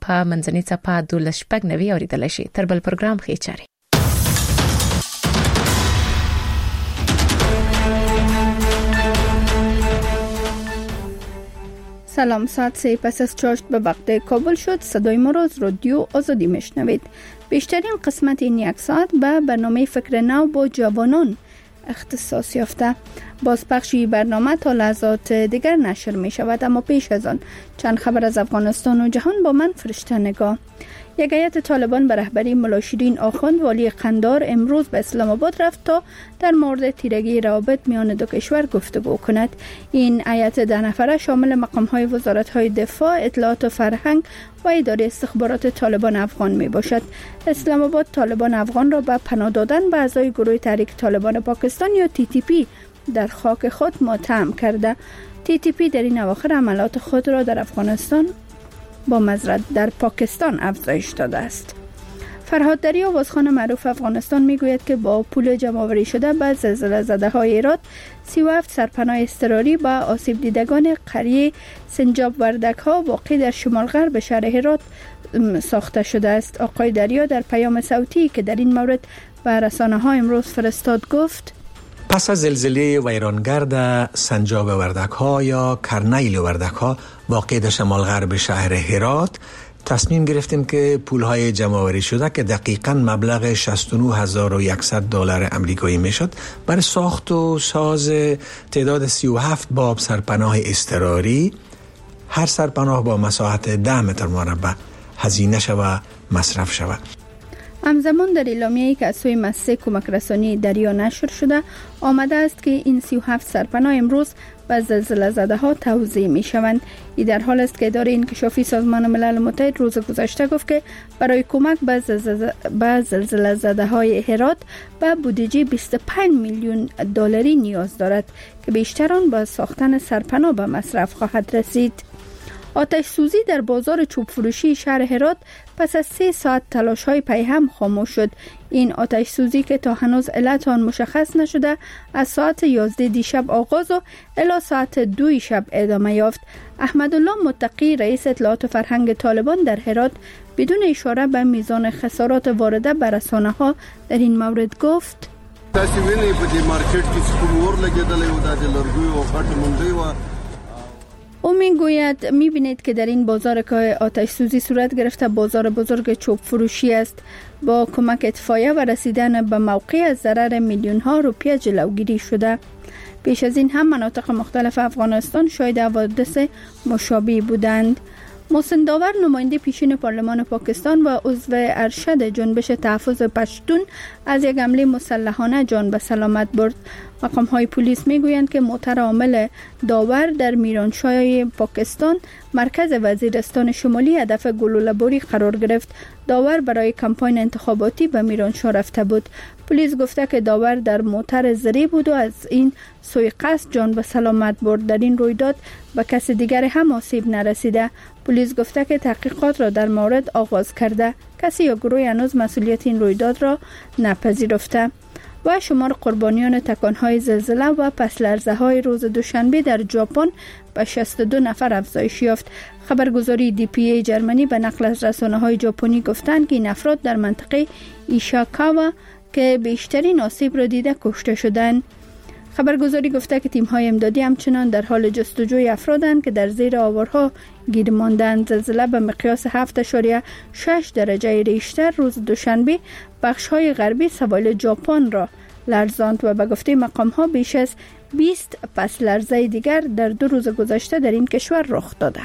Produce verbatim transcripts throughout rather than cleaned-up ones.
په منځنۍ څپه دولس شپږ نوي اوریدل شي. تر بل پروګرام ښه چاري. سلام، ساعت سه پس از چاشت به وقت کابل شد. صدای ما را از رادیو آزادی میشنوید. بیشترین قسمت این یک ساعت به برنامه فکر نو با جوانان اختصاص یافته. بازپخشی برنامه تا لحظات دیگر نشر می شود، اما پیش از آن چند خبر از افغانستان و جهان با من فرشته نگاه. یک هیئت طالبان به رهبری ملا شیرین آخوند والی قندار امروز به اسلام آباد رفت تا در مورد تیرگی روابط میان دو کشور گفتگو کند. این هیئت ده نفره شامل مقام‌های وزارت‌های دفاع، اطلاعات و فرهنگ و اداره استخبارات طالبان افغان می باشد. اسلام آباد طالبان افغان را به پناه دادن به اعضای گروه تحریک طالبان پاکستان یا تی تی پی در خاک خود متهم کرده. تی تی پی در این اواخر عملیات خود را در افغانستان با مزرعه در پاکستان افزایش داده است. فرهاد دری آوازخوان معروف افغانستان میگوید که با پول جمع‌آوری شده به زلزله زده‌های هرات سی و هفت سرپناه اضطراری به آسیب دیدگان قریه سنجاب وردک‌ها واقع در شمال غرب شهر هرات ساخته شده است. آقای دریا در پیام صوتی که در این مورد به رسانه‌ها امروز فرستاد گفت: پس از زلزله ویرانگرد سنجاب وردک‌ها یا کرنیل وردک‌ها واقع در شمال غرب شهر هرات تصمیم گرفتیم که پول‌های جمع‌آوری شده که دقیقاً مبلغ شصت و نه هزار و صد دلار آمریکایی میشد برای ساخت و ساز تعداد سی و هفت باب سرپناه اضطراری، هر سرپناه با مساحت ده متر مربع هزینه شود مصرف شود. همزمان در اعلامیه‌ای که از سوی مؤسسه کمک رسانی دریا نشر شده آمده است که این سی و هفت سرپناه امروز به زلزله زده ها توزیع می شوند. این در حال است که اداره انکشافی سازمان ملل متحد روز گذشته گفت که برای کمک به زلزله, به زلزله زده های هرات به بودجه بیست و پنج میلیون دلاری نیاز دارد که بیشتر آن به ساختن سرپناه به مصرف خواهد رسید. آتش سوزی در بازار چوب فروشی شهر هرات پس از سه ساعت تلاش های پیهم خاموش شد. این آتش سوزی که تا هنوز علت آن مشخص نشده از ساعت یازده دیشب آغاز و الی ساعت دو شب ادامه یافت. احمدالله متقی رئیس اطلاعات و فرهنگ طالبان در هرات بدون اشاره به میزان خسارات وارده به رسانه‌ها در این مورد گفت: تاسو وینئ په دې مارکیټ کې څه ور لګیدلې و د لرګیو او غټ منډي و. او میگوید میبینید که در این بازار که آتش سوزی صورت گرفته بازار بزرگ چوب فروشی است. با کمک اطفائیه و رسیدن به موقع از ضرر میلیون ها روپیه جلوگیری شده. پیش از این هم مناطق مختلف افغانستان شاهد حوادث مشابه بودند. محسن داور نماینده پیشین پارلمان پاکستان و عضو ارشد جنبش تحفظ پشتون از یک حمله مسلحانه جان به سلامت برد. مقام‌های پلیس میگویند که موتر عامل داور در میرانشاه پاکستان مرکز وزیرستان شمالی هدف گلوله‌باری قرار گرفت. داور برای کمپاین انتخاباتی به میرانشاه رفته بود. پلیس گفته که داور در موتر زری بود و از این سوی قصد جان به سلامت برد. در این رویداد به کس دیگر هم آسیب نرسیده. پلیس گفته که تحقیقات را در مورد آغاز کرده. کسی یا گروه هنوز مسئولیت این رویداد را نپذیرفته. و شمار قربانیان تکانهای زلزله و پس لرزه های روز دوشنبه در ژاپن به شصت و دو نفر افزایش یافت. خبرگزاری دی پی ای جرمنی به نقل از رسانه‌های ژاپنی گفتند که این افراد در منطقه ایشیکاوا که بیشترین آسیب را دیده کشته شدند. خبرگزاری گفته که تیم‌های امدادی همچنان در حال جستجوی افرادند که در زیر آوارها گیر ماندند. زلزله به مقیاس هفت اشاریه شش درجه ریشتر روز دوشنبه بخش‌های غربی سواحل ژاپن را لرزاند و به گفته مقام‌ها بیش از بیست پس لرزه دیگر در دو روز گذشته در این کشور رخ داده.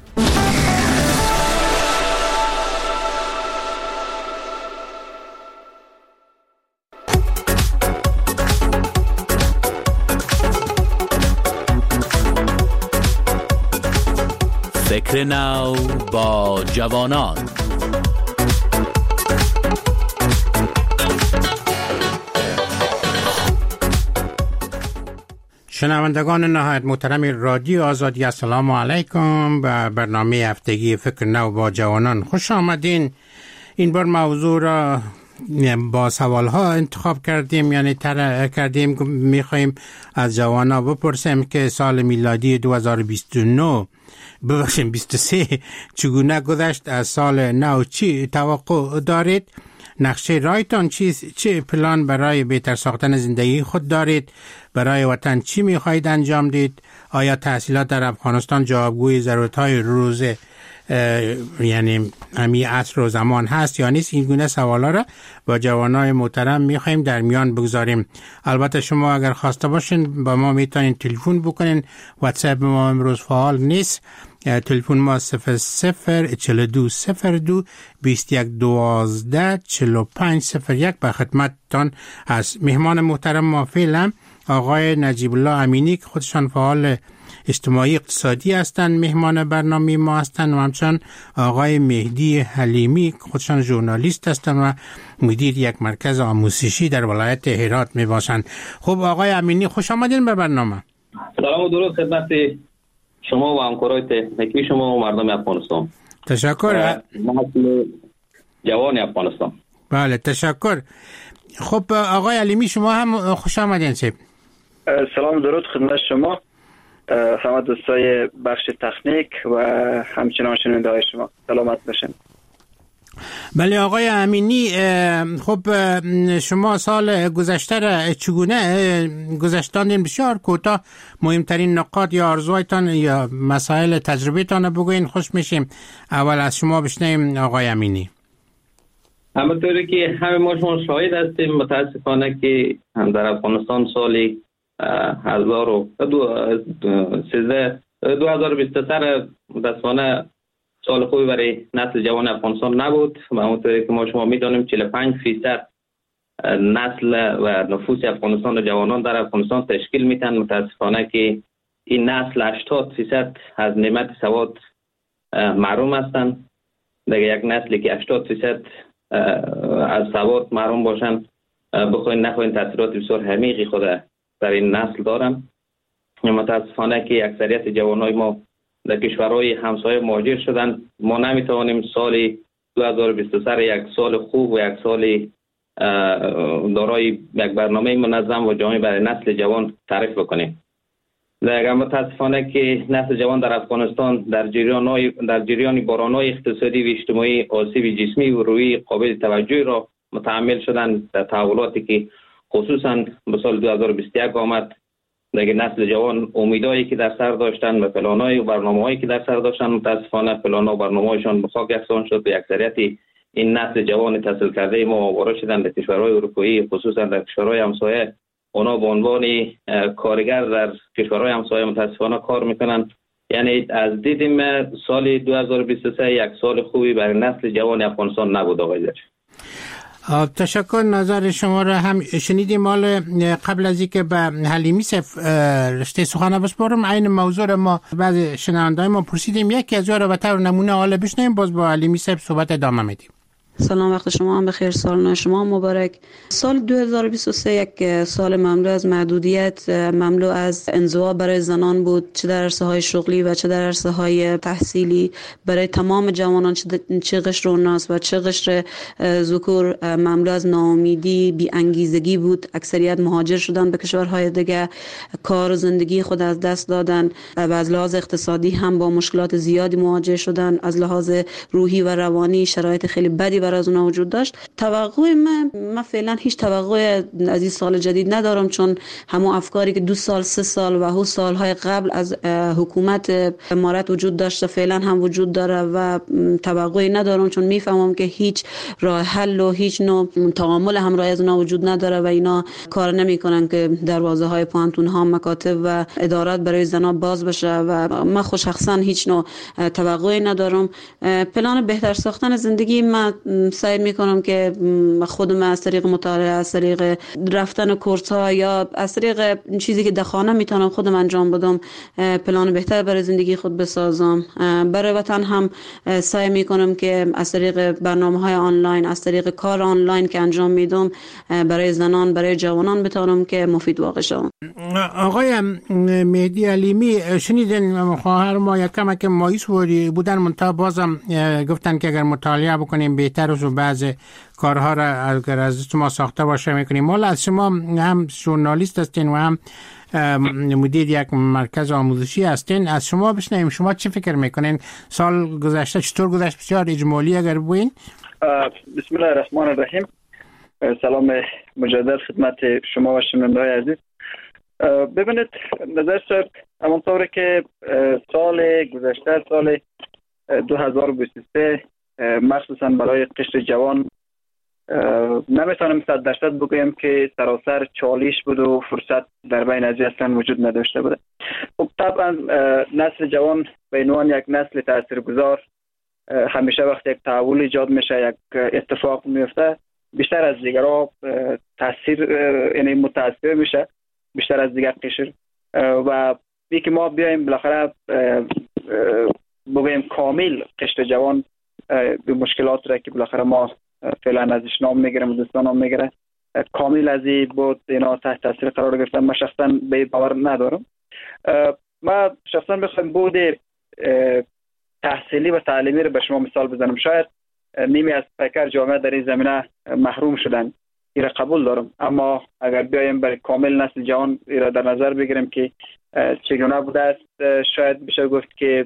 فکر نو با جوانان. شنوندگان نهایت محترم رادیو آزادی، السلام علیکم. به برنامه هفتگی فکر نو با جوانان خوش آمدین. این بار موضوع را با سوال ها انتخاب کردیم، یعنی تر کردیم. میخوایم از جوانا بپرسیم که سال میلادی دو هزار و بیست و نه ببخشیم بیست و سه چگونه گذشت از سال نو، چی توقع دارید؟ نقشه رایتان چیست؟ چه پلان برای بهتر ساختن زندگی خود دارید؟ برای وطن چی میخواهید انجام دید؟ آیا تحصیلات در افغانستان جوابگوی ضرورت‌های روز یعنی همی عصر و زمان هست یا نیست؟ این گونه سوالا را با جوانای محترم میخوایم در میان بگذاریم. البته شما اگر خواسته باشین با ما میتونین تلفن بکنین. واتساپ ما امروز فعال نیست. تلفن ما صفر صفر چهل و دو صفر دو بیست و یک دوازده چهل و پنج صفر یک به خدمتتان هست. مهمان محترم ما فعلا آقای نجیب الله امینی که خودشان فعال اجتماعی اقتصادی هستند، مهمان برنامه ما هستند، و همچنان آقای مهدی حلیمی که خودشان ژورنالیست هستند و مدیر یک مرکز آموزشی در ولایت هرات می باشند. خب آقای امینی خوش آمدین به برنامه. سلام و درود خدمت شما و همکارای تکنیکی شما و مردم افغانستان. تشکر. نسل جوان افغانستان. بله تشکر. خب آقای حلیمی شما هم خوش آمدین. سلام و درود خدمت شما، همه دوستای بخش تکنیک و همچنان شنونده های شما. سلامت باشین. بله آقای امینی، خب شما سال گذشته را چگونه گذشتاندین؟ بسیار کوتاه مهمترین نکات یا آرزوهایتان یا مسائل تجربه‌تان بگوین، خوش میشیم. اول از شما بشنویم آقای امینی. همونطوری که همه ما شما شاهد هستیم، متاسفانه که هم در افغانستان سالی هزار و سیزده دو هزار و بیست و سه متاسفانه سال خوبی برای نسل جوان افغانستان نبود و همونطوری که ما شما میدانیم چهل و پنج فیصد نسل و نفوس افغانستان و جوانان در افغانستان تشکیل میتن. متاسفانه که این نسل هشتاد فیصد از نعمت سواد محروم هستند. دیگه یک نسلی که هشتاد فیصد از سواد محروم باشن، بخواین نخواین تاثیرات بسیار عمیقی خود در این نسل دارن. متاسفانه که اکثریت جوانای ما در کشورهای همسایه مهاجر شدن. ما نمیتوانیم سال دو هزار و بیست و سه یک سال خوب و یک سال دارای یک برنامه منظم و جامع برای نسل جوان تعریف بکنیم. در متاسفانه که نسل جوان در افغانستان در جریان در جریان بحران‌های اقتصادی و اجتماعی آسیب جسمی و روحی قابل توجهی را متحمل شدن. در تحولاتی که خصوصا به سال دو هزار و بیست و یک آمد، دیگه نسل جوان امیدایی که در سر داشتن و پلان‌های و برنامه‌هایی که در سر داشتن، متاسفانه پلان‌ها و برنامه‌هایشان به خاک یکسان شد. به اکثریت این نسل جوان تحصیل کرده ما آواره شدن به کشورهای اروپایی، خصوصا در کشورهای همسایه. اونا به عنوان کارگر در کشورهای همسایه متاسفانه کار میکنن. یعنی از دیدیم سال دو هزار و بیست و سه یک سال خوبی برای نسل جوان افغانستان نبود. آقای زاچ تشکر. نظر شما را هم شنیدیم. مال قبل از اینکه به حلیمی صف رشته سخن بسپارم، این موضوع را ما بعضی شنونده‌های ما پرسیدیم، یکی از اونها را به طور نمونه حالا بشنویم، باز با حلیمی صف صحبت ادامه میدیم. سلام، وقت شما هم بخیر، سال نو شما مبارک. سال دو هزار و بیست و سه یک سال مملو از محدودیت، مملو از انزوا برای زنان بود، چه در عرصه‌های شغلی و چه در عرصه‌های تحصیلی. برای تمام جوانان چه قشر و ناس و چه قشر ذکور مملو از ناامیدی، بی انگیزگی بود. اکثریت مهاجر شدن به کشورهای دیگه، کار و زندگی خود از دست دادن و از لحاظ اقتصادی هم با مشکلات زیادی مواجه شدن. از لحاظ روحی و روانی شرایط خیلی بدی از اونها وجود داشت. توقع من من فعلا هیچ توقع از این سال جدید ندارم، چون همون افکاری که دو سال سه سال و هو سالهای قبل از حکومت امارت وجود داشته فعلا هم وجود داره و توقعی ندارم، چون میفهمم که هیچ راه حل و هیچ نوع تعامل همراه از اونها وجود نداره و اینا کار نمیکنن که دروازه های پانتون ها، مکاتب و ادارات برای زنا باز بشه و من خود شخصا هیچ نوع توقعی ندارم. پلان بهتر ساختن زندگی من سعی میکنم که خودم از طریق مطالعه، از طریق رفتن کورس ها یا از طریق چیزی که در خانه میتونم خودم انجام بدم پلان بهتر برای زندگی خود بسازم. برای وطن هم سعی میکنم که از طریق برنامه های آنلاین، از طریق کار آنلاین که انجام میدم برای زنان، برای جوانان بتونم که مفید واقع شم. آقای مهدی حلیمی، شنیدین خواهر ما یک کمک مایوس بودن، منتها بازم گفتن که اگر مطالعه بکنیم بهتر بهتر و بعض کارها را اگر از شما ساخته باشه میکنیم. مال از شما هم ژورنالیست هستین و هم مدیر یک مرکز آموزشی هستین، از شما بشنویم شما چه فکر میکنین سال گذشته چطور گذشت؟ بسیار اجمالی اگر بگوین. بسم الله الرحمن الرحیم. سلام مجدد خدمت شما و شنونده‌های عزیز. ببینید نظر صاحب همانطوری که سال گذشته سال دو هزار و بیست و سه مخصوصا برای قشر جوان نمیتونم صد درصد بگویم که سراسر چالش بود و فرصت در بین از اصلا وجود نداشته بوده. خب طبعا نسل جوان به عنوان یک نسل تاثیرگذار همیشه وقتی یک تحول ایجاد میشه، یک اتفاق میفته، بیشتر از دیگرها تاثیر یعنی متاثر میشه بیشتر از دیگر قشر و بی که ما بیایم بالاخره بگویم کامل قشر جوان به مشکلات را که بالاخره ما فعلا ازش نام میگیرم و دوستان نام میگیره کامل از این بود اینا تحت تاثیر قرار گرفتن. من شخصا به باور ندارم. ما شخصا بخوایم بود تحصیلی و تعلیمی رو به شما مثال بزنم، شاید نیمی از پیکر جامعه در این زمینه محروم شدن، این را قبول دارم، اما اگر بیایم برای کامل نسل جوان این را در نظر بگیریم که چگونه بوده است، شاید بشه گفت که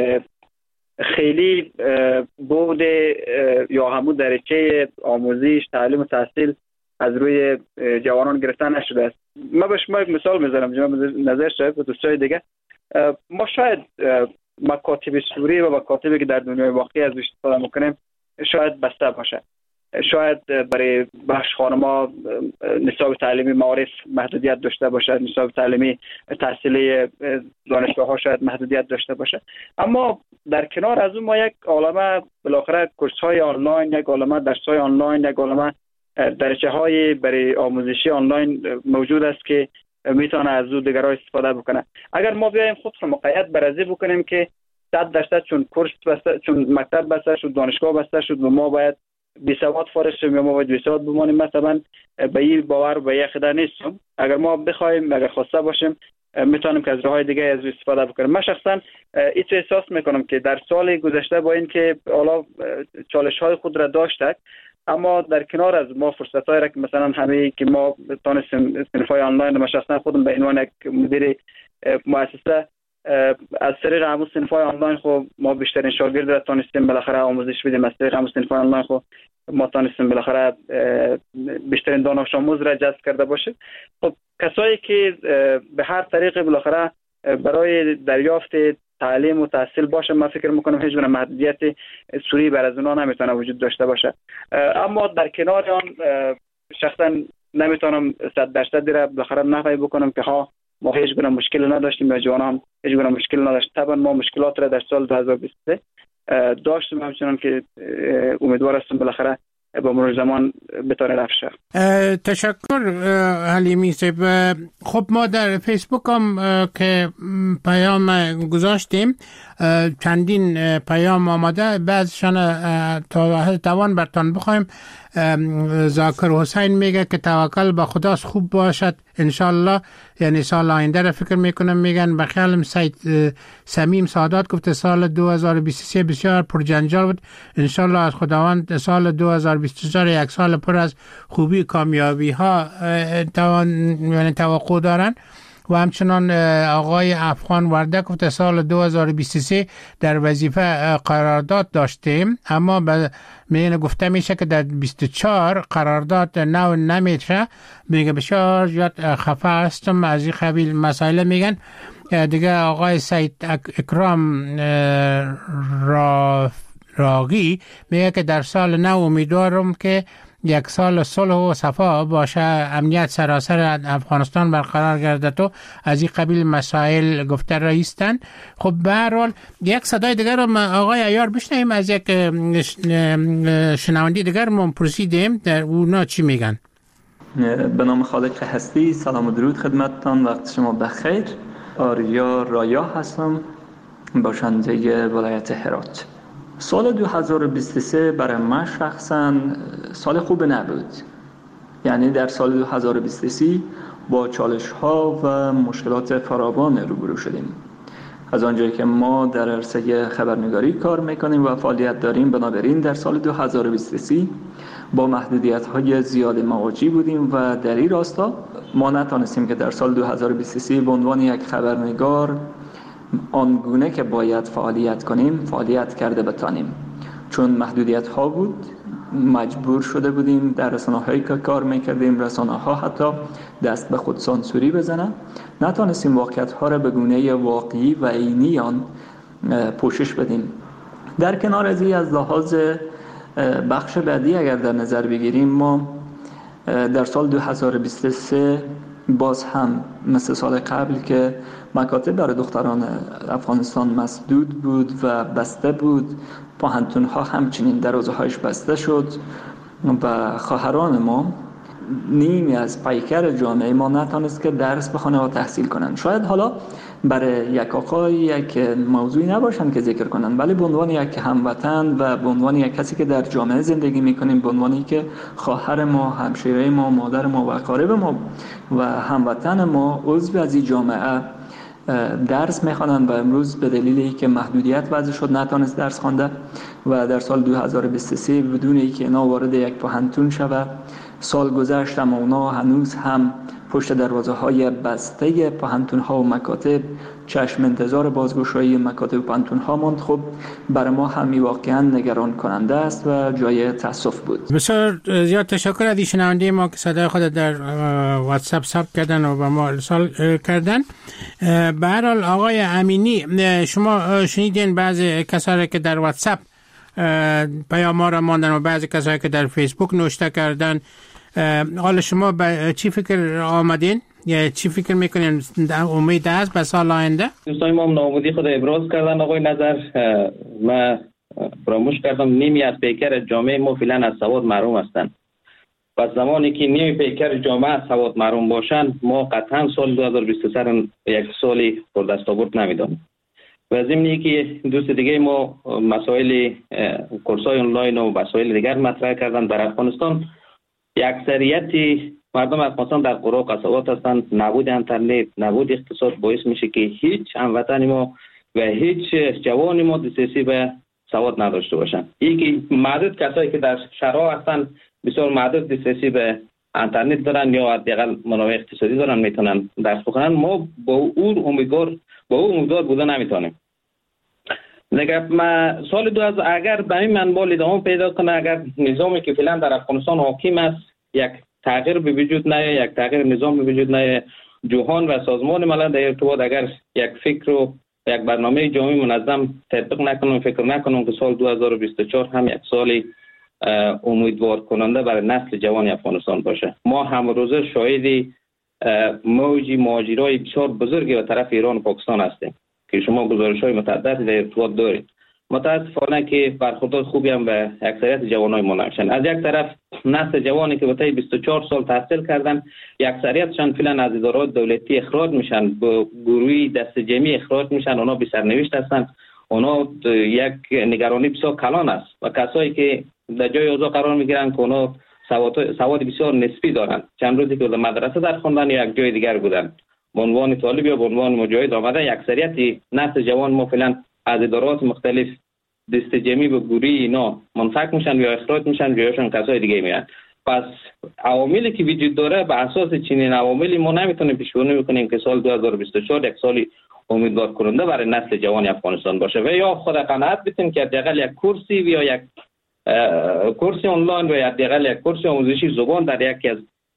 خیلی بود یا همون درجه آموزش تعلیم و تحصیل از روی جوانان گرفته نشده است. ما به شما یک مثال میزنم جناب نظر صاحب و دوستای دیگه. ما شاید مکاتب سوری و مکاتبی که در دنیای واقعی از استفاده میکنیم شاید بسته باشه، شاید برای بخش خانما نصاب تعلیمی معارف محدودیت داشته باشه، نصاب تعلیمی تحصیلی دانشگاه ها شاید محدودیت داشته باشه، اما در کنار از اون ما یک عالمه بالاخره کورس های آنلاین، یک عالمه درس های آنلاین، یک عالمه درجه های برای آموزشی آنلاین موجود است که میتونه از اون دیگرها استفاده بکنه. اگر ما بیایم خود رو مقید بر ازی بکنیم که صد درصد چون کورس بسته، چون مکتب بسته شد، دانشگاه بسته شد و ما باید بی سواد فارغ شیم یا ما باید بی سواد بمانیم، مثلا به این باور به یک خدا نیستم. اگر ما بخوایم، اگر خواسته باشیم، میتونیم که از راههای دیگه از استفاده بکنیم. من شخصا این چه احساس میکنم که در سال گذشته با این که حالا چالش های خود را داشته، اما در کنار از ما فرصت های را که مثلا همه که ما تانستیم صنفای آنلاین، من شخصا خودم به عنوان یک مدیر مؤسسه از طریق همون صنفای آنلاین خب ما بیشترین شاگرد را تانستیم بالاخره آموزش بدیم، از طریق همون صنفای آنلاین خب ما تانستیم بالاخره بیشترین دانش آموز را جذب کرده باشیم. خب کسایی که به هر طریق بالاخره برای دریافت تعلیم و تحصیل باشه، من فکر میکنم هیچ گونه محدودیت سوری بر از اونها نمیتونه وجود داشته باشه. اما در کنار آن شخصا نمیتونم صد درصد را بالاخره نفی بکنم که ها ما هیچ گونه مشکل نداشتیم و جوان هم هیچ گونه مشکل نداشت. طبعا ما مشکلات را در سال دو هزار و بیست و سه داشتیم، همچنان که امیدوار هستم بالاخره با مرور زمان بتونه رفع شه. تشکر حلیمی صاحب. خب ما در فیسبوک هم که پیام گذاشتیم چندین پیام آمده، بعضشان تا توان برتان بخوایم. ذاکر حسین میگه که توکل به خداست خوب باشد انشالله، یعنی سال آینده را فکر میکنم. میگن بخیالم سید سمیم سادات گفته سال دو هزار و بیست و سه بسیار پر جنجال بود، انشالله از خداوند سال دو هزار و بیست و چهار یک سال پر از خوبی کامیابی ها توان یعنی توقع دارن. و همچنان آقای افغان ورده گفته سال دو هزار و بیست و سه در وظیفه قرارداد داشتیم، اما به میگه گفته میشه که در بیست و چهار قرارداد نو نمیشه. میگه بسیار زیاد خفه هستم از این قبیل مسائل میگن. دیگه آقای سید اکرام را راغی میگه که در سال نو امیدوارم که یک سال صلح و صفا باشه، امنیت سراسر افغانستان برقرار گردد و از این قبیل مسائل گفته رایستن. خب به هر حال یک صدای دیگر رو آقای عیار بشنویم، از یک شنوندی دیگر ما پرسیدیم در اونا چی میگن. به نام خالق هستی، سلام و درود خدمتتان، وقت شما بخیر. آریا رایا هستم، باشنده ولایت هرات. سال دو هزار و بیست و سه برای من شخصا سال خوب نبود. یعنی در سال دو هزار و بیست و سه با چالش ها و مشکلات فراوان روبرو شدیم. از آنجایی که ما در عرصه خبرنگاری کار میکنیم و فعالیت داریم، بنابراین در سال دو هزار و بیست و سه با محدودیت های زیاد مواجه بودیم و در این راستا ما نتانستیم که در سال دو هزار و بیست و سه به عنوان یک خبرنگار آنگونه که باید فعالیت کنیم فعالیت کرده بتانیم، چون محدودیت ها بود. مجبور شده بودیم در رسانه‌هایی که کار میکردیم رسانه‌ها حتی دست به خود سانسوری بزنن، نتانستیم واقعیت‌ها را به گونه واقعی و عینی آن پوشش بدیم. در کنار از این، از لحاظ بخش بعدی اگر در نظر بگیریم، ما در سال دو هزار و بیست و سه باز هم مثل سال قبل که مکاتب برای دختران افغانستان مسدود بود و بسته بود، پوهنتون ها همچنین دروازه‌هایش بسته شد و خواهران ما نیمی از پیکر جامعه ما نتونست که درس بخونه و تحصیل کنند. شاید حالا برای یک آقای یک موضوعی نباشن که ذکر کنن، ولی به عنوان یک هموطن و به عنوان یک کسی که در جامعه زندگی میکنیم، به عنوانی که خواهر ما، همشیره ما، مادر ما و اقارب ما و هموطن ما عضو از این جامعه درس میخوانند و امروز به دلیلی که محدودیت وضع شد نتونست درس خوانده و در سال دو هزار و بیست و سه بدون اینکه اینا وارد یک پوهنتون شود، سال گذشت اما اونا هنوز هم پشت دروازه های بسته پوهنتون ها و مکاتب چشم انتظار بازگشایی مکاتب و پوهنتون ها ماند. خب برای ما هم واقعا نگران کننده است و جای تاسف بود. بسیار زیاد تشکر از شنونده ما که صدای خود در واتساپ ثبت کردن و با ما ارسال کردن. به هر حال آقای امینی، شما شنیدین بعضی کسایی که در واتساپ پیام را ماندن و بعضی کسایی که در فیسبوک نوشته کردن. حالا شما به چی فکر آمدین یا چی فکر میکنین؟ امید است به سال آینده؟ دوستان ما ناامیدی خود ابراز کردن. آقای نظر، ما فراموش کردم نیمی از پیکر جامعه ما فعلا از سواد محروم هستند. پس زمانی که نیمی پیکر جامعه از سواد محروم باشن، ما قطعا سال دو هزار و بیست و سه یک سالی پر دست آورد نمیدانیم. و ضمنی که دوست دیگه ما مسائل کورس‌های آنلاین و مسائل دیگر مطرح کردن. در افغانستان اکثریت مردم افغانستان در قرى و قصبات هستند. نبود اینترنت، نبود اقتصاد باعث میشه که هیچ هموطن ما و هیچ جوان ما دسترسی به سواد نداشته باشن. این که معدود کسایی که در شهرها هستند بسیار معدود دسترسی به اینترنت دارن یا حداقل منابع اقتصادی دارن میتونن درس بخونن. ما با اون امیدوار با اون امیدوار بودن نمیتونیم. نگاه ما سال دو هزار اگر به این منبال ادامه پیدا کنه، اگر نظامی که فعلا در افغانستان حاکم است یک تغییر به وجود نیاید، یک تغییر نظام به وجود نیاید، جهان و سازمان ملل در ارتباط اگر یک فکر و یک برنامه جامع منظم تطبیق نکنم، فکر نکنم که سال دو هزار و بیست و چهار هم یک سالی امیدوار کننده برای نسل جوان افغانستان باشه. ما هم روزه شاهد موج ماجرای بسیار بزرگی به طرف ایران و پاکستان هستیم که شما گزارش‌های متعددی در ارتباط دارید. متاسفانه که برخورد خوبی هم به اکثریت جوانای ما نمیشن. از یک طرف نسل جوانی که بالای بیست و چهار سال تحصیل کردن، اکثریتشان فعلا از ادارات دولتی اخراج میشن، به گروهی دست جمعی اخراج میشن. اونا بی سرنوشت هستن. اونا یک نگرانی بسیار کلان است و کسایی که در جای اوضاع قرار میگیرن که اونا سواد سواد بسیار نسبی دارن، چند روزی که در مدرسه در خوندن یا یک جای دیگر بودن، به عنوان طالب یا به عنوان مجاهد آمدن. اکثریت نسل جوان ما فعلا از ادارات مختلف دست جمعی به گروهی اینا منفک میشن یا اخراج میشن یا یاشون کسای دیگه میان. پس عواملی که وجود داره به اساس چنین عواملی ما نمیتونیم پیش‌بینی بکنیم که سال دو هزار و بیست و چهار یک سالی امیدوار کننده برای نسل جوان افغانستان باشه و یا خود قناعت بتیم که حداقل یک کرسی یا یک کرسی آنلاین و یا حداقل یک کرسی آموزشی زبان در یکی از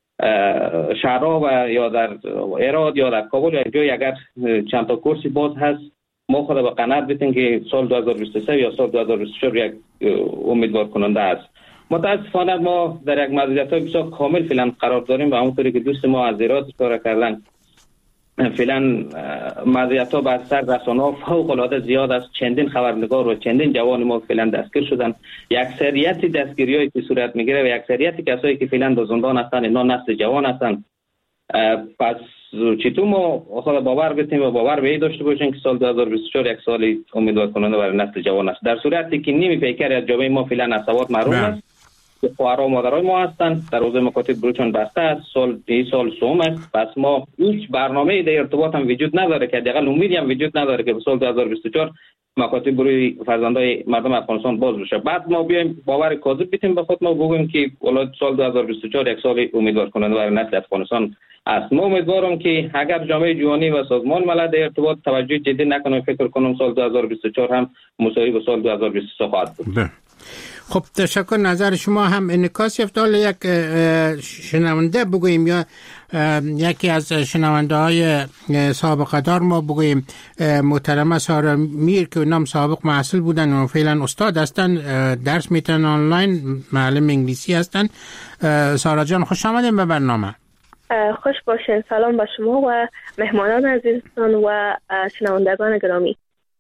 شهرها و یا در هرات یا در کابل یا جای اگر چند تا کرسی باز هست، ما خود به قناعت بتیم که سال دو هزار و بیست و سه یا سال دو هزار و بیست و چهار یک امیدوار کننده است. متاسفانه ما در یک محدودیت‌های بسیار کامل فعلا قرار داریم و همونطوری که دوست ما از هرات اشاره کردن، فعلا محدودیت‌ها بر سر رسانه‌ها فوق‌العاده زیاد است. چندین خبرنگار و چندین جوان ما فعلا دستگیر شدن. اکثریت دستگیری‌هایی که صورت می‌گیره و اکثریت کسایی که فعلا در زندان هستن اینا نسل جوان هستن. پس چطور ما خود باور بتیم و باور به این داشته باشیم که سال دو هزار و بیست و چهار یک سالی امیدوار کننده برای نسل جوان است، در صورتی که نیمی پیکر از جامعه ما فعلا از سواد محروم است خواهرها و مادرای ما هستند. در حوزه مکاتب بروچون بسته است. سال این سال سوم است. پس ما هیچ برنامه‌ای در ارتباط هم وجود نداره که حداقل امیدی هم وجود نداره که سال دو هزار و بیست و چهار مکاتب بروی فرزندای مردم افغانستان باز بشه. بعد ما بیایم باور کاذب بدیم به خود ما بگوییم که اولاد سال دو هزار و بیست و چهار یک سال امیدوار کننده برای نسل افغانستان است. ما امیدوارم که اگر جامعه جهانی و سازمان ملل در ارتباط توجه جدی نکنه، فکر کنم سال دو هزار و بیست و چهار هم مساوی با سال دو هزار و بیست و سه خواهد بود. خب تشکر. نظر شما هم انعکاس یافت. یک شنونده بگوییم یا یکی از شنونده های سابقه دار ما بگوییم محترمه سارا میر که نام سابق محصل بودن و فعلا استاد هستن، درس میتونن آنلاین، معلم انگلیسی هستن. سارا جان خوش آمدین به برنامه. خوش باشین. سلام به شما و مهمانان عزیزتان و شنوندگان گرامی.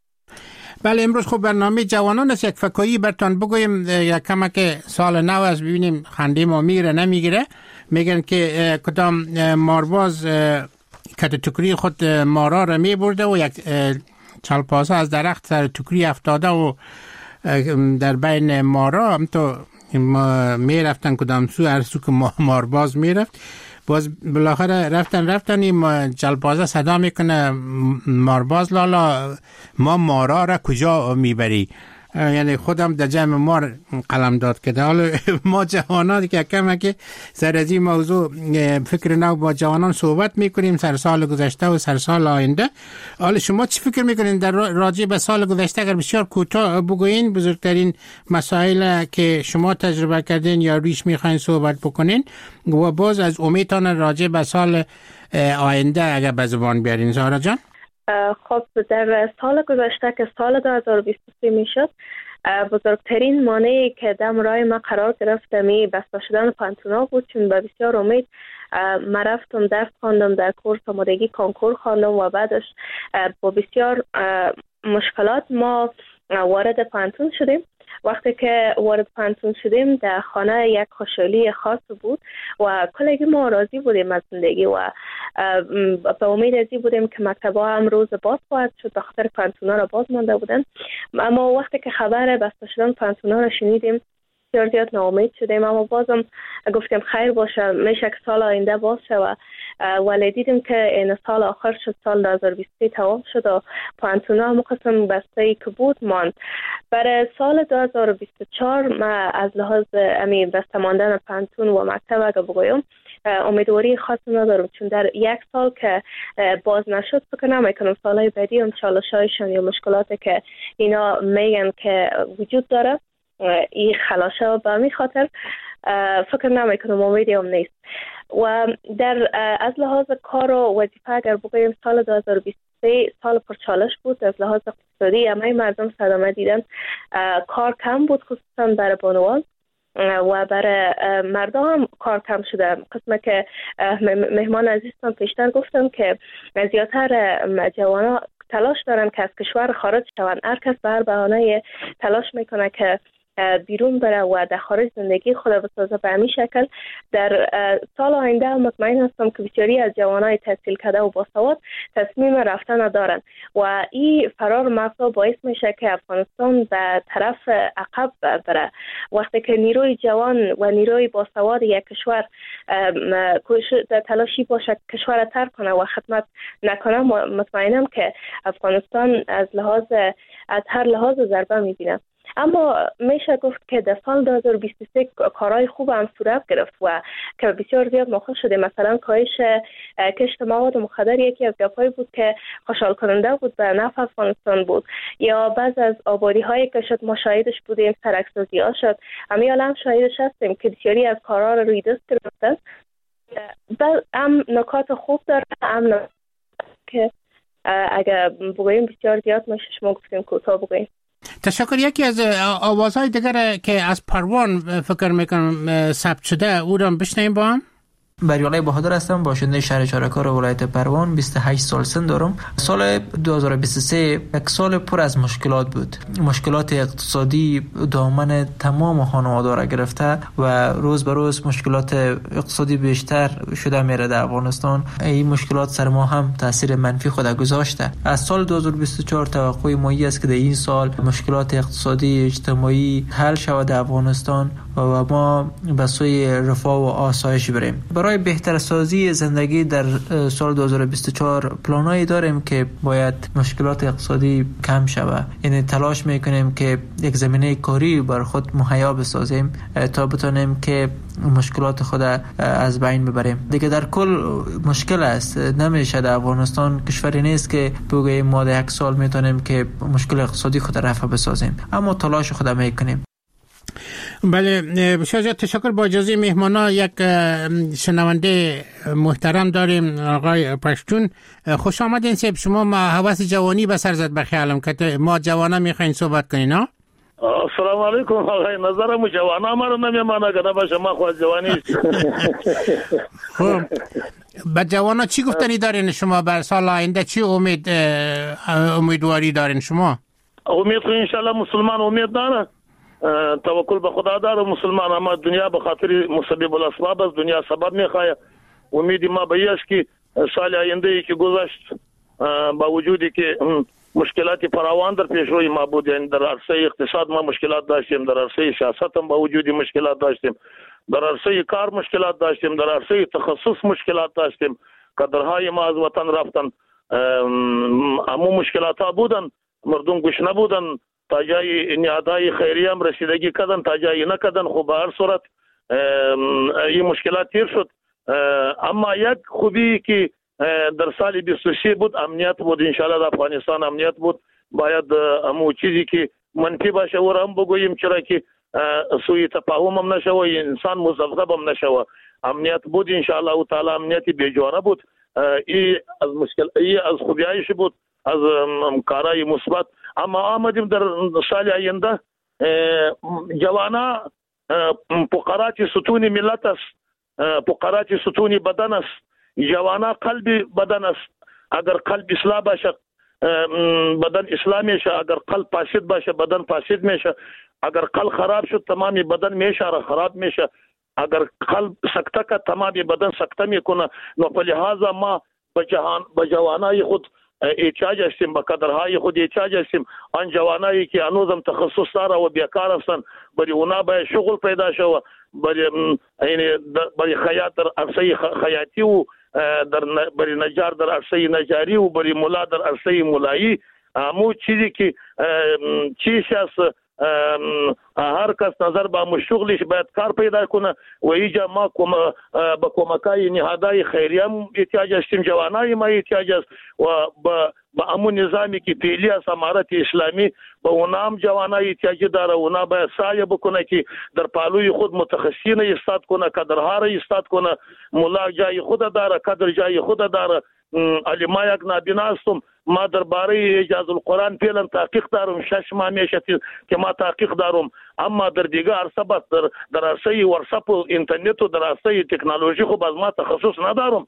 بله امروز خب برنامه جوانان است. یک فکایی برتان بگویم یک کمک سال نو است، ببینیم خنده ما میگیره نمیگیره. میگن که کدام مارباز کت تکری خود مارا را میبرده و یک چلپاسه از درخت سر تکری افتاده و در بین مارا هم تو میرفتن کدام سو، هر سو که مارباز میرفت باز بالاخره رفتن رفتن این جلبازه صدا میکنه مارباز لالا ما مارا را کجا میبری؟ یعنی خودم در جمع مار قلم داد که حالا ما جوانان که کمه که سر از این موضوع فکر نو با جوانان صحبت میکنیم سر سال گذشته و سر سال آینده. حالا شما چی فکر میکنین در راجع به سال گذشته؟ اگر بسیار کوتاه بگوین بزرگترین مسائل که شما تجربه کردین یا ریش میخواین صحبت بکنین و باز از امیدتان راجع به سال آینده اگر به زبان بیارین. زهرا جان. خب در سال گذشته که سال دو هزار و بیست و سه میشد، بزرگترین مانعی که دم رای ما قرار گرفت می بسته شدن پانتونا بود، چون به بسیار امید ما رفتم درس خواندم، در کورس آمادگی کنکور خواندم و بعدش با بسیار مشکلات ما وارد پانتون شدیم. وقتی که وارد پانتون شدیم در خانه یک خوشحالی خاص بود و کلگی ما راضی بودیم از زندگی و به امید ازی بودیم که مکتبا هم روز باز خواهد شد، به خاطر پانتونا را باز مانده بودن. اما وقتی که خبر بسته شدن پانتونا را شنیدیم بسیار زیاد ناامید شدیم، اما بازم گفتیم خیر باشه، میشه که سال آینده باز شود. ولی دیدیم که این سال آخر شد، سال دو هزار و بیست و سه تمام شد و پانتونا هم قسم بسته‌ای که بود ماند. برای سال دو هزار و بیست و چهار ما از لحاظ امی بسته ماندن پانتون و مکتب اگه بگویم امیدواری خاص ندارم، چون در یک سال که باز نشد فکر نمیکنم سالهای بعدی هم چالش‌هایشان یا مشکلاتی که اینا میگن که وجود داره این خلاصه به می خاطر فکر نمیکنم امیدی هم نیست. و در از لحاظ کار و وظیفه اگر بگویم سال دو هزار و بیست و سه سال پرچالش بود. از لحاظ اقتصادی همه مردم صدمه دیدن، کار کم بود خصوصا برای بانوان و برای مردم هم کار کم شده. قسمه که مهمان عزیزتان پیشتر گفتم که زیادتر جوانا تلاش دارن که از کشور خارج شوند. هر کس به هر بهانه تلاش میکنه که بیرون بره و در خارج زندگی خود بسازه. به همین شکل در سال آینده مطمئن هستم که بسیاری از جوانای تحصیل کرده و باسواد تصمیم رفتن دارن و این فرار مغزا باعث میشه که افغانستان به طرف عقب بره. وقتی که نیروی جوان و نیروی باسواد یک کشور تلاشی باشه کشور ترک کنه و خدمت نکنه، مطمئنم که افغانستان از لحاظ از هر لحاظ ضربه میبینه. اما میشه گفت که در سال دو هزار و بیست و سه کارهای خوب هم صورت گرفت و که بسیار زیاد مخاطب شده. مثلا کاهش کشت مواد مخدر یکی از گپ‌هایی بود که خوشحال کننده بود، به نفع افغانستان بود. یا بعض از آبادی هایی که شد ما شاهدش بودیم، سرکسازی ها شد، همین الان شاهدش هستیم که بسیاری از کارها رو روی دست گرفتن. هم نکات خوب داره، هم نکات که اگر بگوییم بسیار زیاد میشه شما گفتیم کوتاه بگوییم. تشکر. یکی از آوازهای دیگر که از پروان فکر میکنم ثبت شده او را بشنویم با هم. بریالای بهادر هستم، باشنده شهر چاره‌کار ولایت پروان. بیست و هشت سال سن دارم. سال دو هزار و بیست و سه یک سال پر از مشکلات بود. مشکلات اقتصادی دامن تمام خانواده را گرفته و روز به روز مشکلات اقتصادی بیشتر شده میره در افغانستان. این مشکلات سر ما هم تاثیر منفی خود گذاشته. از سال دو هزار و بیست و چهار توقع ما است که در این سال مشکلات اقتصادی اجتماعی حل شود در افغانستان و ما به سوی رفاه و آسایش بریم. برای بهتر سازی زندگی در سال دو هزار و بیست و چهار پلانایی داریم که باید مشکلات اقتصادی کم شود. یعنی تلاش میکنیم که یک زمینه کاری بر خود مهیا بسازیم تا بتونیم که مشکلات خود از بین ببریم. دیگه در کل مشکل است، نمیشه در افغانستان کشوری نیست که بگوییم ما در یک سال میتونیم که مشکل اقتصادی خود رفع بسازیم، اما تلاش خود میکنیم. بله بسیار زیاد تشکر. با اجازه مهمانا یک شنونده محترم داریم، آقای پشتون. خوش آمدین صاحب. شما ما حواس جوانی به سر زد به خیالم که ما جوانا میخواین صحبت کنین. ها السلام علیکم آقای. نظرم جوانا ما رو نمیمانه که نباشه، ما خواهد جوانی. خب به جوانا چی گفتنی دارین شما بر سال آینده؟ چی امید امیدواری دارین شما؟ امید که انشالله مسلمان امید داره، توکل به خدا داره مسلمان. اما دنیا به خاطر مسبب الاسباب است، دنیا سبب میخواه. امید ما به است که سال آینده ای که گذشت با وجودی که مشکلات فراوان در پیش روی ما بود، یعنی در عرصه اقتصاد ما مشکلات داشتیم، در عرصه سیاست هم با وجودی مشکلات داشتیم، در عرصه کار مشکلات داشتیم، در عرصه تخصص مشکلات داشتیم. کادرهای ما از وطن رفتن، امو مشکلات ها بودن، مردم گوش نبودن، تا جای نیادای خیریه هم رسیدگی کردن، تا جای نکردن. خب به هر صورت این مشکلات تیر شد. اما یک خوبی که در سال بیست و سه بود امنیت بود. انشاءالله در افغانستان امنیت بود. باید امو چیزی که منفی باشه و هم بگوییم، چرا که سوی تفاهم هم نشوه، انسان مزغب هم نشوه. امنیت بود انشاءالله تعالی، امنیت بیجوانه بود. ای از مشکل ای از خوبیایش بود، از کارهای مثبت. اما آمدیم در سال آینده جوانا فقرات ستون ملت است، فقرات ستون بدن است. جوانا قلب بدن است. اگر قلب اصلاح باشه بدن اصلاح میشه، اگر قلب فاسد باشه بدن فاسد میشه، اگر قلب خراب شد تمام بدن میشه خراب میشه، اگر قلب سکته که تمام بدن سکته میکنه. نو په لحاظا ما به جهان به جوانای خود احتیاج هستیم، به کادرهای خود احتیاج هستیم. آن جوانایی که هنوزم تخصص داره و بیکار هستند، برای اونا باید شغل پیدا شوه، برای یعنی برای خیاط در عرصه خیاطی و در برای نجار در عرصه نجاری و برای ملا در عرصه ملایی. مو چیزی که چیش است، هر کس نظر به مشغولش باید کار پیدا کنه و اینجا ما با کمکای نهادهای خیریه هم احتیاج هستیم، جوانای ما احتیاج است و با با امون نظامی که فعلی است امارت اسلامی با اونا هم جوانای احتیاج داره. اونا باید سعی بکنه که در پالوی خود متخصصین ایستاد کنه، کادرها را ایستاد کنه. ملا جای خود داره، کادر جای خود داره. علما یک نابینا هستم، ما درباره اجاز القرآن فعلا تحقیق دارم، شش ماه میشه که ما تحقیق دارم. اما در دیگه عرصه بس در, در عرصه واتساپ و اینترنت و در عرصه تکنولوژی خب از ما تخصص ندارم.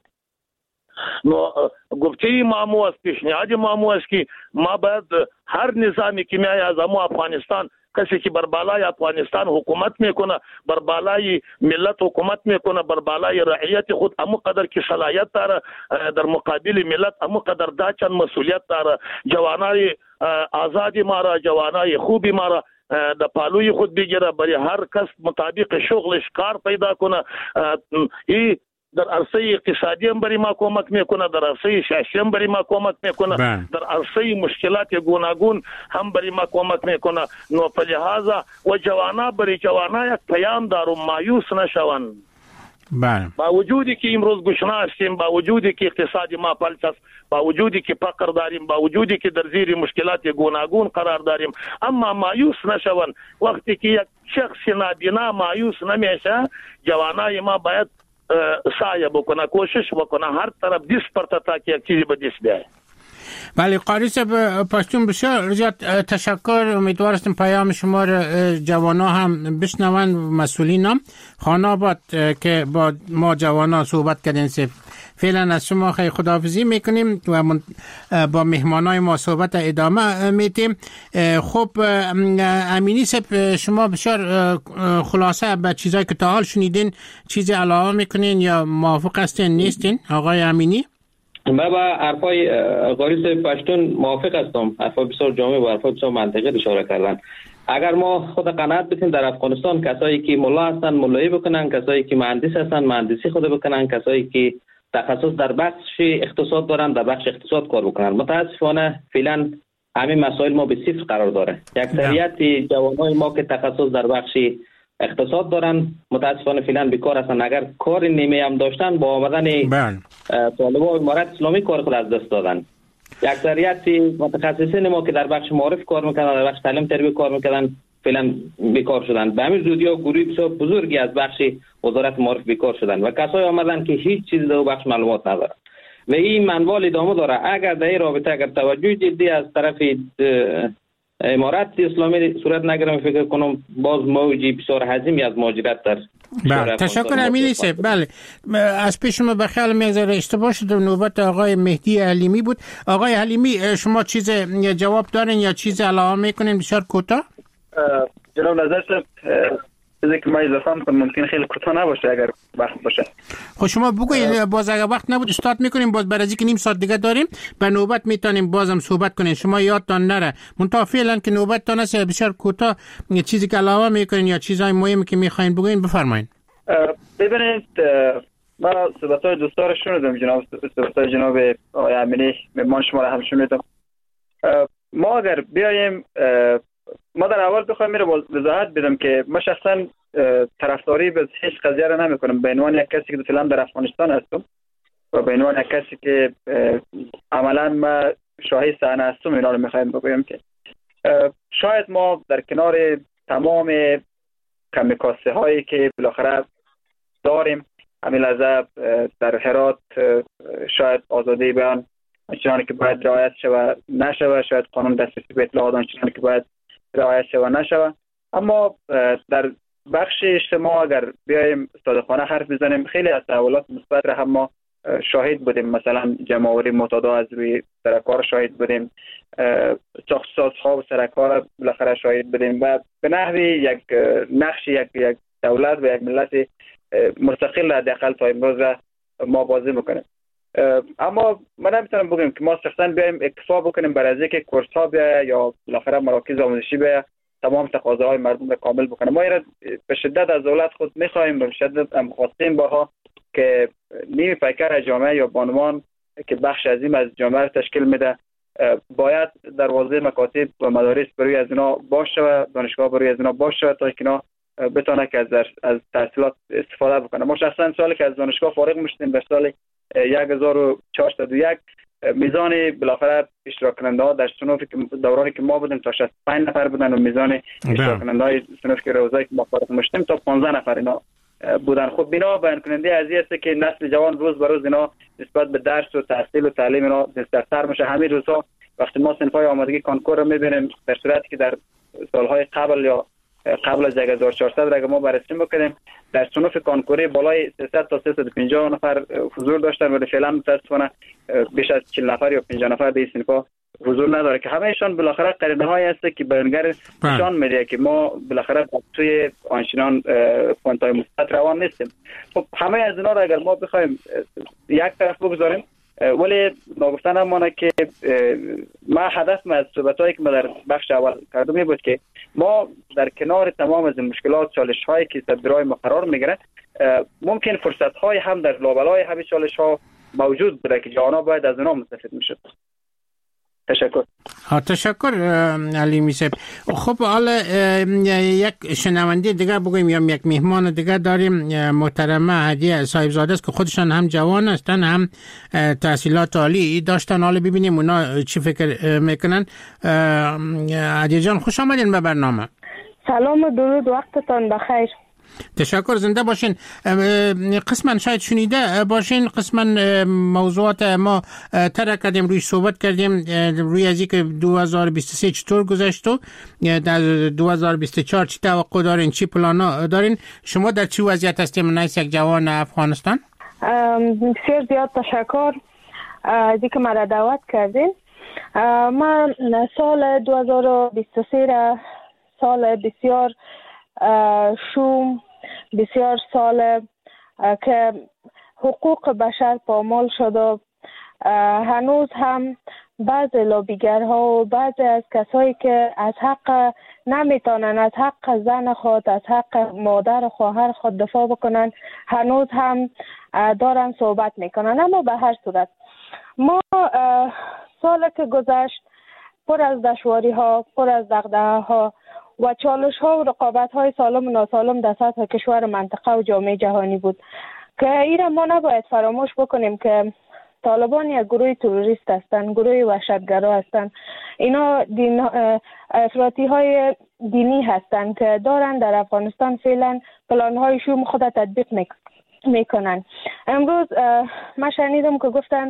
نو گفته مامو است، پیشنهاد مامو است که ما باید هر نظامی که میای از امو افغانستان، کسی که بر بالای افغانستان حکومت میکنه، بر بالای ملت حکومت میکنه، بر بالای رعیت خود امو قدر که صلاحیت داره در مقابل ملت، امو قدر دا چند مسئولیت داره. جوانای آزادی ما را، جوانای خوبی ما را د پالوی خود بگیره، برای هر کس مطابق شغلش کار پیدا کنه. ای در عرصه اقتصادی هم برای ما کمک میکنه، در عرصه سیاسی هم برای ما کمک میکنه، در عرصه مشکلات گوناگون هم برای ما کمک میکنه. نو په لحاظا و جوانا برای جوانا یک پیام دارم، مایوس نشوند. بله. با وجودی که امروز گشنه هستیم، با وجودی که اقتصادی ما فلج است، با وجودی که فقر داریم، با وجودی که در زیر مشکلات گوناگون قرار داریم، اما مایوس نشوند. وقتی که یک شخص نابینا مایوس نمیشه، جوانای ما باید سعی بکنه، کوشش بکنه، هر طرف دیس پرتا تا که یک چیزی به دیس بیایه. بله قاری صاحب پشتون بسیار زیاد تشکر. امیدوار هستم پیام شما را جوانا هم بشنون، مسئولین هم خانه آباد که با ما جوانا صحبت کردین. فعلا از شما خیلی خداحافظی میکنیم و با مهمانای ما صحبت ادامه میدیم. خب امینی صاحب شما بسیار خلاصه به چیزایی که تا حال شنیدین چیزی علاوه میکنین یا موافق هستین نیستین آقای امینی؟ من با حرفای قاری پشتون موافق هستم. حرفای بسیار جامع و حرفای بسیار منطقی اشاره کردن. اگر ما خود قناعت بکنیم در افغانستان کسایی که ملا هستن ملایی بکنن، کسایی که مهندس هستن مهندسی خود بکنن، کسایی که تخصص در بخش اقتصاد دارن در بخش اقتصاد کار بکنن. متاسفانه فعلا همین مسائل ما به صفر قرار داره. اکثریت جوانای ما که تخصص در بخش اقتصاد دارن متاسفانه فعلا بیکار هستن. اگر کار نیمه هم داشتن با آمدن طالبان امارت اسلامی کار خود از دست دادن. اکثریت متخصصین ما که در بخش معارف کار میکنن، در بخش تعلیم تربیت کار میکنن، فعلا بیکار شدن. به همین زودی ها گروهی بسیار بزرگی از بخش وزارت معارف بیکار شدن و کسایی آمدن که هیچ چیز در بخش معلومات ندارن و این منوال ادامه داره. اگر در این رابطه اگر توجه جدی از طرف امارت اسلامی صورت نگیره فکر کنم باز موجی بسیار حزیمی از مهاجرت در بله تشکر امینی صاحب. بله از پیش شما به خیال میگذره اشتباه شد. نوبت آقای مهدی حلیمی بود. آقای حلیمی شما چیز جواب دارین یا چیز علاوه میکنین؟ بسیار کوتاه. جناب نظر صاحب چیزی که ما اضافه میکنم ممکن خیلی کوتاه نباشه اگر وقت باشه. خب شما بگویید. باز اگر وقت نبود استارت میکنیم، باز برای اینکه نیم ساعت دیگه داریم به نوبت میتونیم بازم صحبت کنیم. شما یادتان نره منتها فعلا که نوبت تان است بسیار کوتاه چیزی که علاوه میکنین یا چیزای مهمی که میخواین بگوین بفرمایید. ببینید ما صحبت‌های دوستا رو شنیدم جناب صحبت‌های جناب آقای امینی، مهمان شما رو هم شنیدم. ما اگر بیایم ما در اول بخوایم میره وضاحت بدم که ما شخصا طرفداری به هیچ قضیه را نمیکنم. به عنوان یک کسی که فعلا در افغانستان هستم و به عنوان یک کسی که عملا ما شاهد صحنه هستم اینا رو میخوایم بگویم که شاید ما در کنار تمام کمیکاسه هایی که بالاخره داریم همین لحظه در هرات شاید آزادی بیان آنچنانی که باید رعایت شود نشود، شاید قانون دسترسی به اطلاعات آنچنانی که باید رعایت شود نشود. اما در بخش اجتماع اگر بیایم صادقانه حرف بزنیم خیلی از تحولات مثبت را هم ما شاهد بودیم. مثلا جمع‌آوری معتادا از روی سرکار شاهد بودیم، ساخت‌سازها و سرکار بالاخره شاهد بودیم و به نحوی یک نقش یک یک دولت و یک ملت مستقل حداقل تا امروز را ما بازی میکنیم. اما من نمیتونم بگم که ما شخصا بیایم اکتفا بکنیم برای از اینکه کورس ها بیاید یا بالاخره مراکز آموزشی بیاید تمام تقاضاهای مردم را کامل بکنه. ما ایراد به شدت از دولت خود میخواهیم، به شدت هم خواستیم باها که نیمه پیکر جامعه یا بانوان که بخش عظیم از جامعه را تشکیل میده باید دروازه مکاتب و مدارس بروی از اینا باشه و دانشگاه بروی از اینا باشه تا که اینا بتونه که از از تحصیلات استفاده بکنه. ما شخصا سالی که از دانشگاه فارغ میشدیم در سال هزار و چهارصد و یک میزان بالاخره اشتراک کننده ها در صنوفی که دورانی که ما بودیم تا شصت و پنج نفر بودن و میزان اشتراک کننده های صنوفی که روزایی که ما فارغ میشدیم تا پانزده نفر اینا بودن. خب بنا بیان کننده از این است که نسل جوان روز به روز اینا نسبت به درس و تحصیل و تعلیم اینا دستتر میشه. همین روزها وقتی ما صنفای آمادگی کنکور رو میبینیم در صورتی که در سالهای قبل یا قبل از هزار و چهارصد را ما بررسی میکنیم در صنوف کنکوری بالای سیصد تا سیصد و پنجاه نفر حضور داشتن ولی فعلا متاسفانه بیش از چهل نفر یا پنجاه نفر در این صنفا حضور نداره که همه ایشان بالاخره قرینه هایی هست که بیانگر نشان میده که ما بالاخره توی آنچنان پوینت های مثبت روان نیستیم. خب همه از اینا را اگر ما بخوایم یک طرف بگذاریم ولی ناگفتن همانه که ما هدف از صحبتایی که ما در بخش اول کردم این بود که ما در کنار تمام از مشکلات چالش هایی که تدبیرهای ما قرار میگیره ممکن فرصت های هم در لابلای همین چالش ها موجود بوده که جوانا باید از اونا مستفید میشد. تشکر. تشکر علی صاحب. خب حالا یک شنونده دیگه بگویم یا یک مهمان دیگه داریم محترمه هدیه صاحبزاده است که خودشان هم جوان هستن هم تحصیلات عالی داشتن. حالا ببینیم اونا چی فکر میکنن. هدیه جان خوش آمدین به برنامه. سلام و درود، وقتتان بخیر. تشکر، زنده باشین. قسما شاید شنیده باشین، قسما موضوعات ما ترک کردیم، روی صحبت کردیم، روی از اینکه دو هزار و بیست و سه چطور گذشت و در دو هزار و بیست و چهار چی توقع دارین، چی پلانا دارین؟ شما در چه وضعیت هستیم من یک جوان افغانستان؟ بسیار زیاد تشکر از اینکه مرا دعوت کردین. من سال دو هزار و بیست و سه را سال بسیار شوم، بسیار سال که حقوق بشر پامال شد و هنوز هم بعضی لابیگرها و بعضی از کسایی که از حق نمیتونن از حق زن خود، از حق مادر و خواهر خود دفاع بکنن، هنوز هم دارن صحبت میکنن. اما به هر صورت ما سال که گذشت پر از دشواری ها، پر از دغدغه ها و چالش ها و رقابت های سالم و ناسالم در سطح کشور، منطقه و جامعه جهانی بود که ایره ما نباید فراموش بکنیم که طالبان یک گروه تروریست هستند، گروه وحشتگرا هستند. اینا دین افراطی های دینی هستند که دارن در افغانستان فعلا پلان های شوم خود تطبیق میکنن میکنن. امروز ما شنیدم که گفتن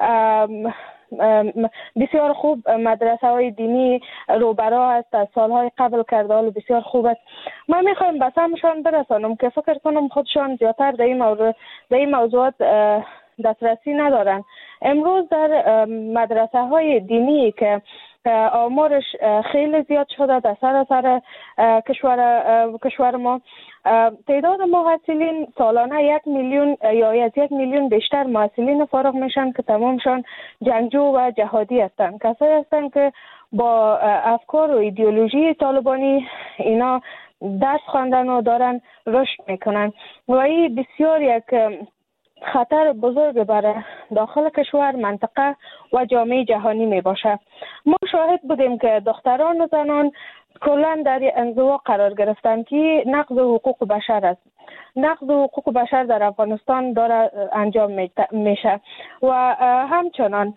بسیار خوب مدرسه های دینی روبرا است، از سالهای قبل کرده، حال بسیار خوب است. ما میخوایم بس همشان برسانم که فکر کنم خودشان زیادتر در این موضوع در این موضوعات دسترسی ندارن. امروز در مدرسه های دینی که آمارش خیلی زیاد شده در سراسر کشور کشور ما، تعداد محصلین سالانه یک میلیون یا از یک میلیون بیشتر محصلین فارغ میشن که تمامشان جنگجو و جهادی هستند، کسایی هستند که با افکار و ایدئولوژی طالبانی اینا درس خواندن و دارن رشد میکنن و این بسیار یک خطر بزرگ برای داخل کشور، منطقه و جامعه جهانی می باشه. ما شاهد بودیم که دختران و زنان کلا در انزوا قرار گرفتن که نقض حقوق بشر است. نقض حقوق بشر در افغانستان داره انجام میشه و همچنان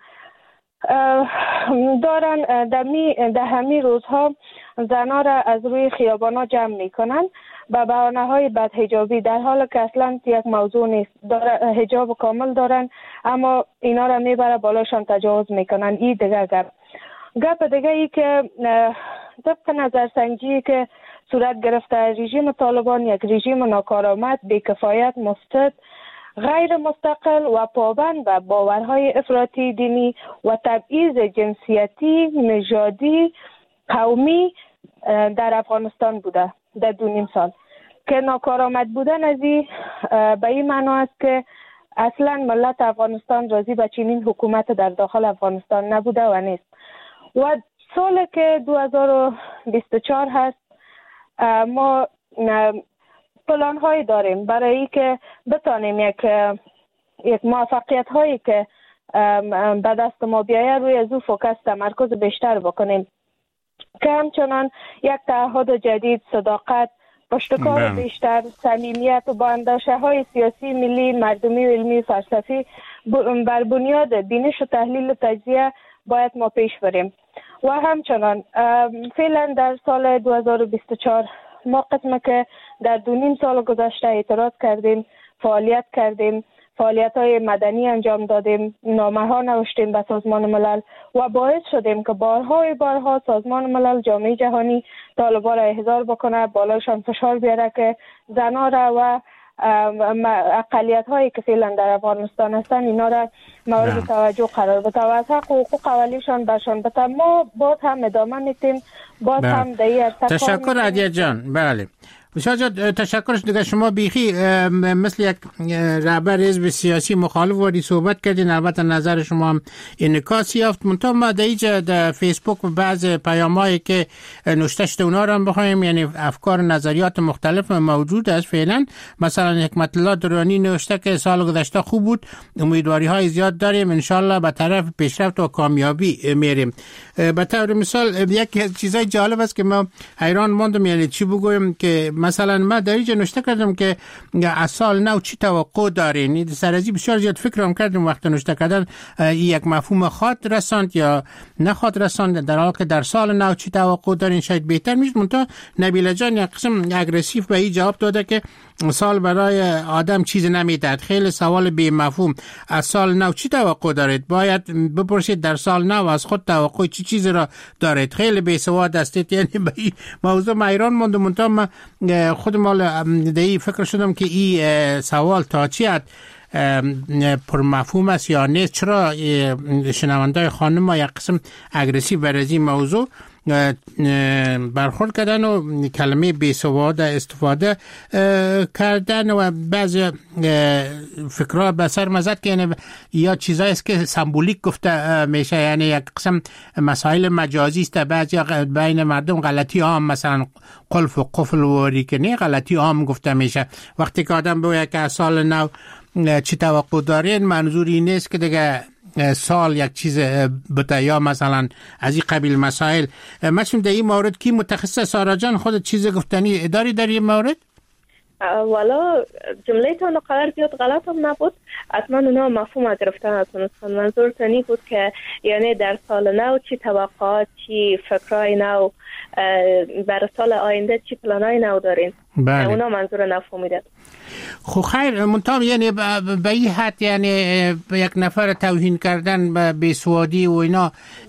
دارن در همین روزها زنها را از روی خیابانا جمع میکنن با بهانه های بدحجابی، در حالی که اصلا یک موضوع نیست. داره حجاب کامل دارن اما اینا را میبره بالاشان تجاوز میکنن. این دیگه گپ گپ دیگه ای که طبق نظرسنجی که صورت گرفته، رژیم طالبان یک رژیم ناکارآمد، بی‌کفایت، مفسد، غیر مستقل و پابند به باورهای افراطی دینی و تبعیض جنسیتی، نژادی، قومی در افغانستان بوده در دو نیم سال که ناکارآمد بودن از این به این معنا است که اصلا ملت افغانستان راضی به چنین حکومت در داخل افغانستان نبوده و نیست. و سال که دو هزار و بیست و چهار هست، ما پلان هایی داریم برای ای که بتانیم یک یک موفقیت هایی که به دست ما بیایه روی از او فوکس تمرکز بیشتر بکنیم که همچنان یک تعهد جدید، صداقت، پشتکار بیشتر، صمیمیت و با اندیشه های سیاسی، ملی، مردمی و علمی فلسفی بر بنیاد بینش و تحلیل و تجزیه باید ما پیش بریم. و همچنان فعلا در سال دو هزار و بیست و چهار ما قسمه که در دو نیم سال گذشته اعتراض کردیم، فعالیت کردیم، فعالیت های مدنی انجام دادیم، نامه ها نوشتیم به سازمان ملل و باعث شدیم که بارها و بارها سازمان ملل، جامعه جهانی طالبان را احضار بکنه، بالایشان فشار بیاره که زنها را و اقلیت هایی که فعلا در افغانستان هستن اینا را مورد توجه قرار بده و از حق حقوق اولیشان برشان بده. ما باز هم ادامه میتیم، باز بله. هم در تشکر عدیه جان. بله بسیار تشکرش. دیگه شما بیخی مثل یک رهبر حزب سیاسی مخالف واری صحبت کردین، البته نظر شما هم انعکاس یافت. منتها ما در اینجا در فیسبوک و بعض پیامایی که نوشته شده اونا رو هم بخوایم، یعنی افکار نظریات مختلف موجود است فعلا. مثلا حکمت الله درانی نوشته که سال گذشته خوب بود، امیدواری های زیاد داریم، انشالله به طرف پیشرفت و کامیابی میریم. به طور مثال یک چیزای جالب است که ما حیران ماندم، یعنی چی بگویم که مثلا ما در اینجا نوشته کردم که از سال نو چی توقع دارین؟ سر ازی بسیار زیاد فکرم کردم وقت نوشته کردن یک مفهوم خاط رساند یا نخاط رساند، در حال که در سال نو چی توقع دارین شاید بهتر میشه. منتها نبیله جان یک قسم اگریسیو به این جواب داده که سال برای آدم چیز نمیدهد. خیلی سوال بی مفهوم. از سال نو چی توقع دارید؟ باید بپرسید در سال نو از خود توقع چی چیزی را دارید. خیلی بی سواد هستید. یعنی به این موضوع ما ایران مونده. منتها من خود مال دی فکر شدم که این سوال تا چی حد پر مفهوم است یا نیست. چرا شنوندای خانم ما یک قسم اگریسیو بر از این موضوع برخورد کردن و کلمه بی‌سواد استفاده کردن و بعضی فکرها به سر مزد که یعنی یا چیزایی است که سمبولیک گفته میشه، یعنی یک قسم مسائل مجازی است. بعضی بین مردم غلطی عام مثلا قلف و قفل و ریکنی غلطی عام گفته میشه. وقتی که آدم بگه که سال نو چی توقع دارین منظور این نیست که دیگه سال یک چیز بوده یا مثلا از این قبیل مسائل. مثلا در این مورد کی متخصص؟ سارا جان خود چیز گفتنی داری در این مورد؟ والا جمله تان قدر زیاد غلط هم نبود. حتما اونا مفهوم گرفتن از اونستان. منظور تانی بود که یعنی در سال نو چی توقعات، چی فکرهای نو، برای سال آینده چی پلانای نو دارین. بله. اونا منظور نفهمیدن. خب خیر منتها یعنی به این حد یعنی یک نفر توهین کردن به بیسوادی و اینا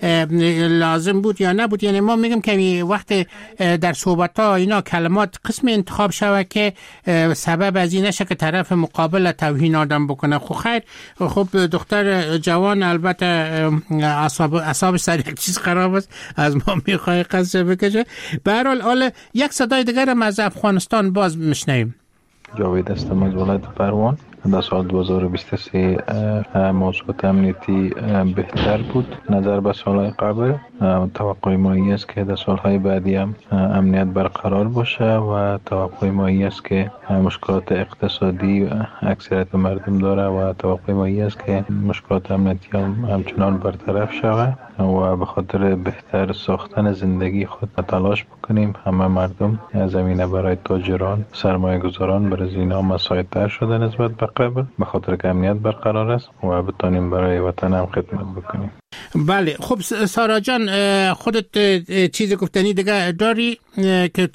لازم بود یا نبود؟ یعنی ما میگم که وقت در صحبت ها اینا کلمات قسم انتخاب شوه که سبب از این نشه که طرف مقابل توهین آدم بکنه. خب خیر خب دختر جوان البته اعصاب اعصابش سر یک چیز خراب است، از ما میخواه قصه بکشه. به هر حال حالا یک صدای دیگر هم از افغانستان باز میشنویم. جاوید هستم از ولایت پروان. در سال دو هزار و بیست و سه موضوعات امنیتی بهتر بود نظر به سالهای قبل. توقع ما این است که در سالهای بعدی هم امنیت برقرار باشه و توقع ما این است که مشکلات اقتصادی اکثریت مردم داره و توقع ما این است که مشکلات امنیتی هم همچنان برطرف شود و به خاطر بهتر ساختن زندگی خود تلاش بکنیم. همه مردم زمینه برای تاجران سرمایه گذاران برای اینا مساعدتر شده نسبت به قبل به خاطر که امنیت برقرار است و بتانیم برای وطن هم خدمت بکنیم. بله خب سارا جان خودت چیز گفتنی دیگه داری که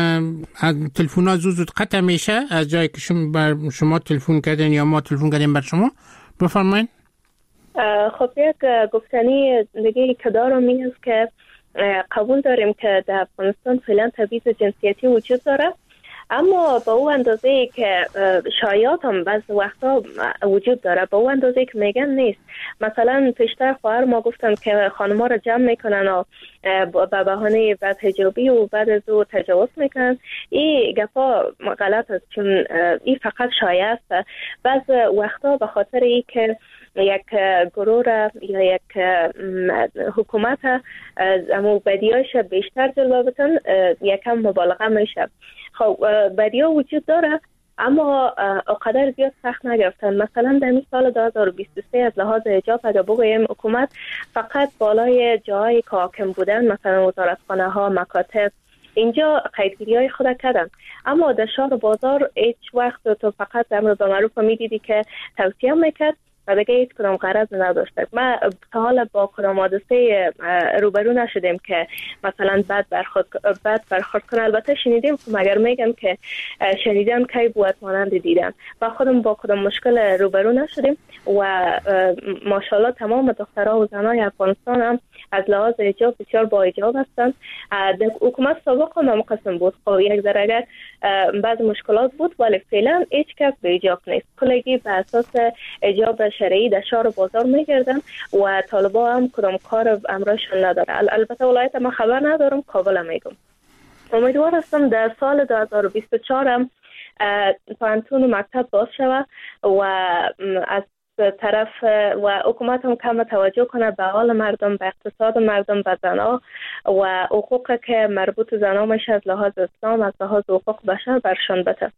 تلفن ها زود زود قطع میشه از جایی که شما بر شما تلفن کردین یا ما تلفن کردیم بر شما؟ بفرمایید. خب یک گفتنی دیگه که دارم این است که قبول داریم که در افغانستان فعلا تبعیض جنسیتی وجود داره، اما به اون اندازه که شایعات هم بعض وقتا وجود داره به اون اندازه که میگن نیست. مثلا پیشتر خواهر ما گفتن که خانم‌ها را جمع میکنن و به بهانه بعد حجابی و بعد از او تجاوز میکنن. این گپا غلط است چون این فقط شایعه است. بعض وقتا به خاطر ای که یک گروه یا یک حکومت اما بدیاش بیشتر جلوه بتن یکم مبالغه میشه. خب بدیا وجود داره اما اقدر زیاد سخت نگرفتن. مثلا در این سال دو هزار و بیست و سه از لحاظ حجاب اگر بگویم حکومت فقط بالای جای که حاکم بودن مثلا وزارتخانه ها مکاتب اینجا قیدگیری های خود کردن، اما در شهر بازار هیچ وقت تو فقط امر به معروف میدیدی که توصیه میکرد و دیگه هیچ کدام غرض نداشته. ما تا حالا با کدام حادثه روبرو نشدیم که مثلا بد برخورد بد برخورد کنه. البته شنیدیم مگر میگم که شنیدم کی بود مانند دیدم و خودم با کدام مشکل روبرو نشدیم و ماشاءالله تمام دخترها و زنای افغانستان هم از لحاظ حجاب بسیار با حجاب هستند. حکومت سابق هم مقسم بود، خب یک ذره بعض مشکلات بود ولی فعلا هیچ کس به حجاب نیست. کلگی به اساس حجاب شرعی در شهر بازار میگردن و طالبا هم کدام کار امرشون نداره. البته ولایت ما خبر ندارم، کابل میگم. امیدوار هستم در سال دو هزار و بیست و چهار هم پانتون و مکتب باز شود و از طرف و حکومت هم کم توجه کنه به حال مردم، به اقتصاد مردم، به زنها و حقوق که مربوط زنها میشه از لحاظ اسلام از لحاظ حقوق بشر برشان بده.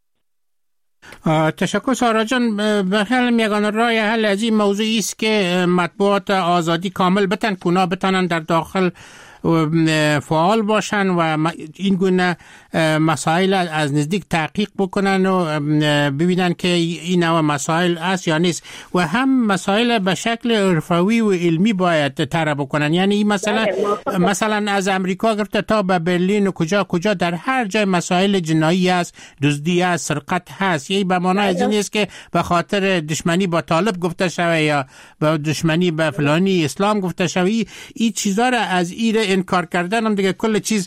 تشکر سارا جان. بخیالم یگانه راه حل از این موضوعی است که مطبوعات آزادی کامل بتن، کونا بتنن در داخل فعال باشن و این گونه مسائل از نزدیک تحقیق بکنن و ببینن که این نوع مسائل است یا نیست و هم مسائل به شکل حرفه‌ای و علمی باید طرح بکنن. یعنی این مثلا مثلا از امریکا گرفته تا به برلین و کجا کجا در هر جای مسائل جنایی است، دزدی است، سرقت هست. یعنی به معنای از این است که به خاطر دشمنی با طالب گفته شوه یا به دشمنی به فلانی اسلام گفته شوه، این چیزا را از این انکار کردن هم دیگه کل چیز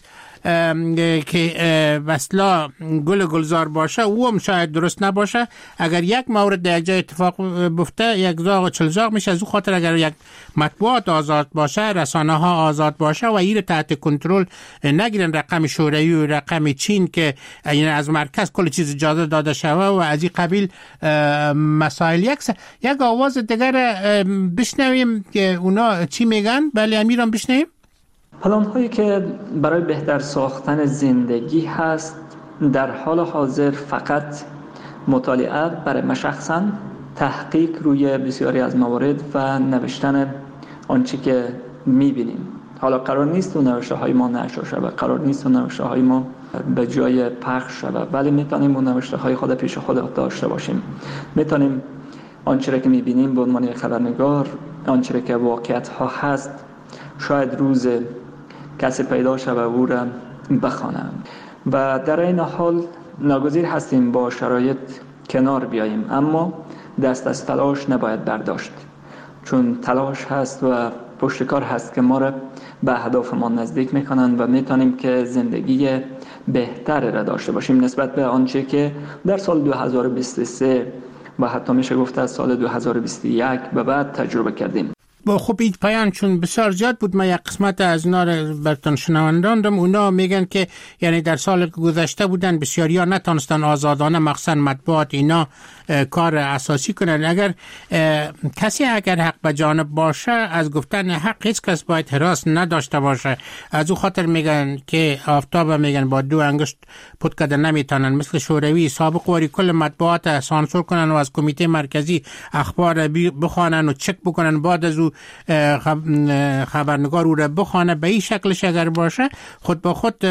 که وصلا گل گلزار باشه او هم شاید درست نباشه. اگر یک مورد در یک جای اتفاق بفته یک زاغ و چل زاغ میشه. از او خاطر اگر یک مطبوعات آزاد باشه، رسانه ها آزاد باشه و این تحت کنترل نگیرن، رقم شوروی و رقم چین که یعنی از مرکز کل چیز اجازه داده شوه و از این قبیل مسائل. یک یک آواز دیگر بشنویم که اونا چی میگن. بله امیرم بشنویم. پلان هایی که برای بهتر ساختن زندگی هست در حال حاضر فقط مطالعه برای من شخصا، تحقیق روی بسیاری از موارد و نوشتن آنچه که میبینیم. حالا قرار نیست اون نوشته های ما نشر شود، قرار نیست اون نوشته های ما به جای پخش شود، ولی میتونیم اون نوشته های خود پیش خود داشته باشیم. میتونیم آنچه را که میبینیم به عنوان خبرنگار، آنچه را که واقعیت ها هست، شاید روز کسی پیدا شود و او را بخوانم و در این حال ناگزیر هستیم با شرایط کنار بیاییم، اما دست از تلاش نباید برداشت، چون تلاش هست و پشتکار هست که ما را به اهداف ما نزدیک میکنن و میتونیم که زندگی بهتر را داشته باشیم نسبت به آنچه که در سال دو هزار و بیست و سه و حتی میشه گفت از سال دو هزار و بیست و یک به بعد تجربه کردیم. با خب این پایان چون بسیار زیاد بود، من یک قسمت از اینا رو براتون شنونداندم. اونا میگن که یعنی در سال گذشته بودن بسیاری ها نتونستن آزادانه مخصوصا مطبوعات اینا کار اساسی کنن. اگر کسی اگر حق به جانب باشه از گفتن حق هیچ کس باید حراس نداشته باشه. از او خاطر میگن که آفتاب میگن با دو انگشت پود کده نمیتونن، مثل شوروی سابق واری کل مطبوعات سانسور کنن و از کمیته مرکزی اخبار بخوانن و چک بکنن، بعد از او خبرنگار او را بخوانه. به این شکلش اگر باشه خود با خود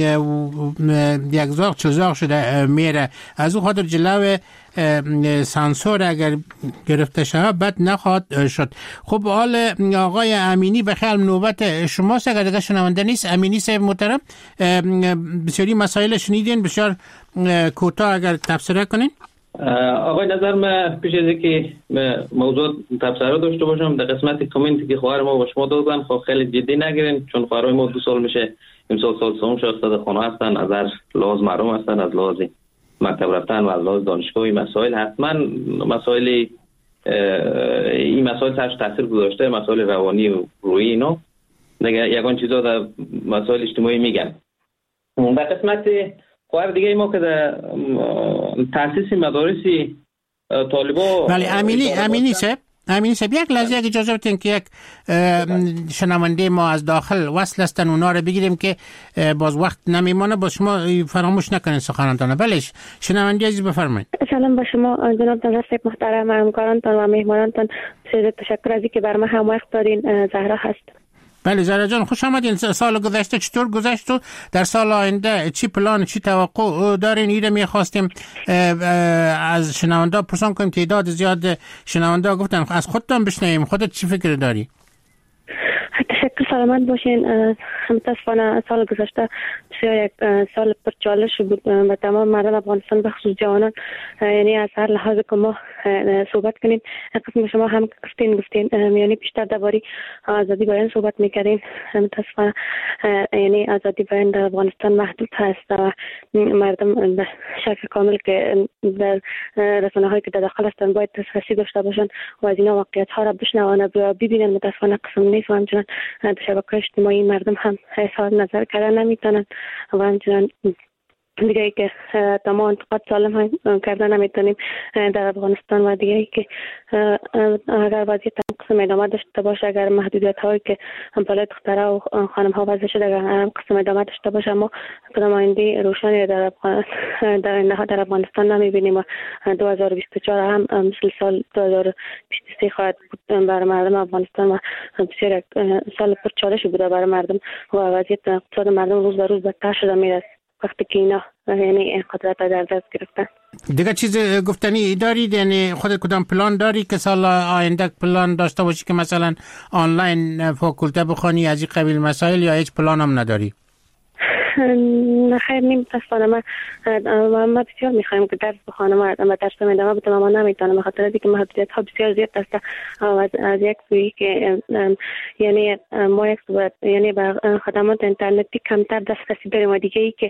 یک زاغ چل زاغ شده میره. از او خاطر جلو سانسور اگر گرفته شود بد نخواهد شد. خب حال آقای امینی بخیر نوبت شماست. اگر دیگه شنونده نیست، امینی صاحب محترم بسیاری مسائل شنیدین، بسیار کوتاه اگر تفسیر کنین. آقای نظر من پیش از اینکه موضوع تفسیر داشته باشم در قسمت کامنتی که خواهر ما با شما دادن خب خیلی جدی نگیرین، چون خواهرای ما دو سال میشه امسال سال سوم شد استاد خانه هستن، از هر لحاظ محروم هستن، از لحاظ مکتب رفتن و از لحاظ دانشگاهی مسائل حتما مسائل این مسائل سرش تاثیر گذاشته، مسائل روانی و روحی اینا دیگه یگان چیزا در مسائل اجتماعی میگن. در قسمت خواهر دیگه ما که در تاسیس مدارس طالبا ولی امینی امینی صاحب امینی صاحب یک لحظه اگه اجازه بدین که یک شنونده ما از داخل وصل هستن اونا رو بگیریم که باز وقت نمیمانه، باز شما فراموش نکنین سخنانتان. بلش شنونده عزیز بفرمایید. سلام با شما جناب نظر صاحب محترم، همکارانتان و مهمانانتان بسیار تشکر از اینکه بر ما هم وقت دادین. زهرا هست. بله زهرا جان خوش آمدین. سال گذشته چطور گذشت و در سال آینده چی پلان چی توقع دارین؟ ایره میخواستیم از شنونده پرسان کنیم، تعداد زیاد شنونده گفتن از خودتان بشنویم، خودت چی فکر داری؟ تشکر، سلامت باشین. متاسفانه سال گذشته بسیار یک سال پرچالش بود به تمام مردم افغانستان به خصوص جوانان. یعنی از هر لحاظ که ما صحبت کنیم، قسم شما هم گفتین گفتین یعنی بیشتر درباره آزادی بیان صحبت میکردین. متاسفانه یعنی آزادی بیان در افغانستان محدود هست و مردم به شکل کامل که در رسانه هایی که در داخل هستند باید دسترسی داشته باشند و از اینا واقعیت ها را بشنوند و ببینن. متاسفانه قسم نیست و همچنان در شبکه اجتماعی مردم هم اظهار نظر کردن نمیتونن و همچنان دیگه ای که تمام انتقاد سالم هم کردن نمیتونیم در افغانستان و دیگه ای که اگر وضعیت قسم ادامه داشته باشه، اگر محدودیت هایی که بالای دختره و خانم ها وضع شده اگر قسم ادامه داشته باشه، ما کدام آینده روشنی در در آینده در افغانستان نمیبینیم و دو هزار و بیست و چهار هم مثل سال دو هزار و بیست و سه خواهد بود برای مردم افغانستان و بسیار سال پر چالشی بوده برای مردم و وضعیت اقتصاد مردم روز به روز بدتر شده میره وقتی که اینا یعنی قدرت در دست گرفتن. دیگه چیز گفتنی دارید؟ یعنی خودت کدام پلان داری که سال آینده پلان داشته باشی که مثلا آنلاین فاکولته بخوانی از این قبیل مسائل، یا هیچ پلان هم نداری؟ نه خیر، نمیتونم. من ما بسیار میخوایم که درس بخوانم و درس ادامه بدم، اما نمیتونم به خاطر اینکه محدودیت ها بسیار زیاد است. از یک سوی که یعنی ما یک سوی یعنی به خدمات اینترنتی کمتر دسترسی داریم و دیگه ای که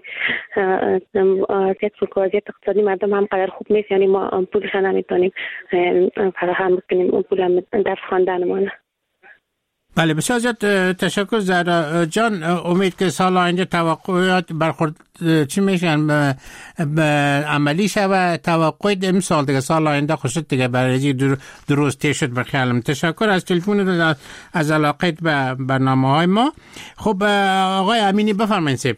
از یک سوی وضعیت اقتصادی مردم هم قدر خوب نیست، یعنی ما پولش نمیتونیم فراهم کنیم اون پول هم درس خواندنمون. بله، بسیار زیاد تشکر زهرا جان. امید که سال آینده توقعات برخورد چی میشن به عملی شه و توقع امسال دیگه سال آینده خوشت دیگه برای درست شد بخیالم. تشکر از تلفن از علاقت به برنامه های ما. خب آقای امینی بفرمایید. سیب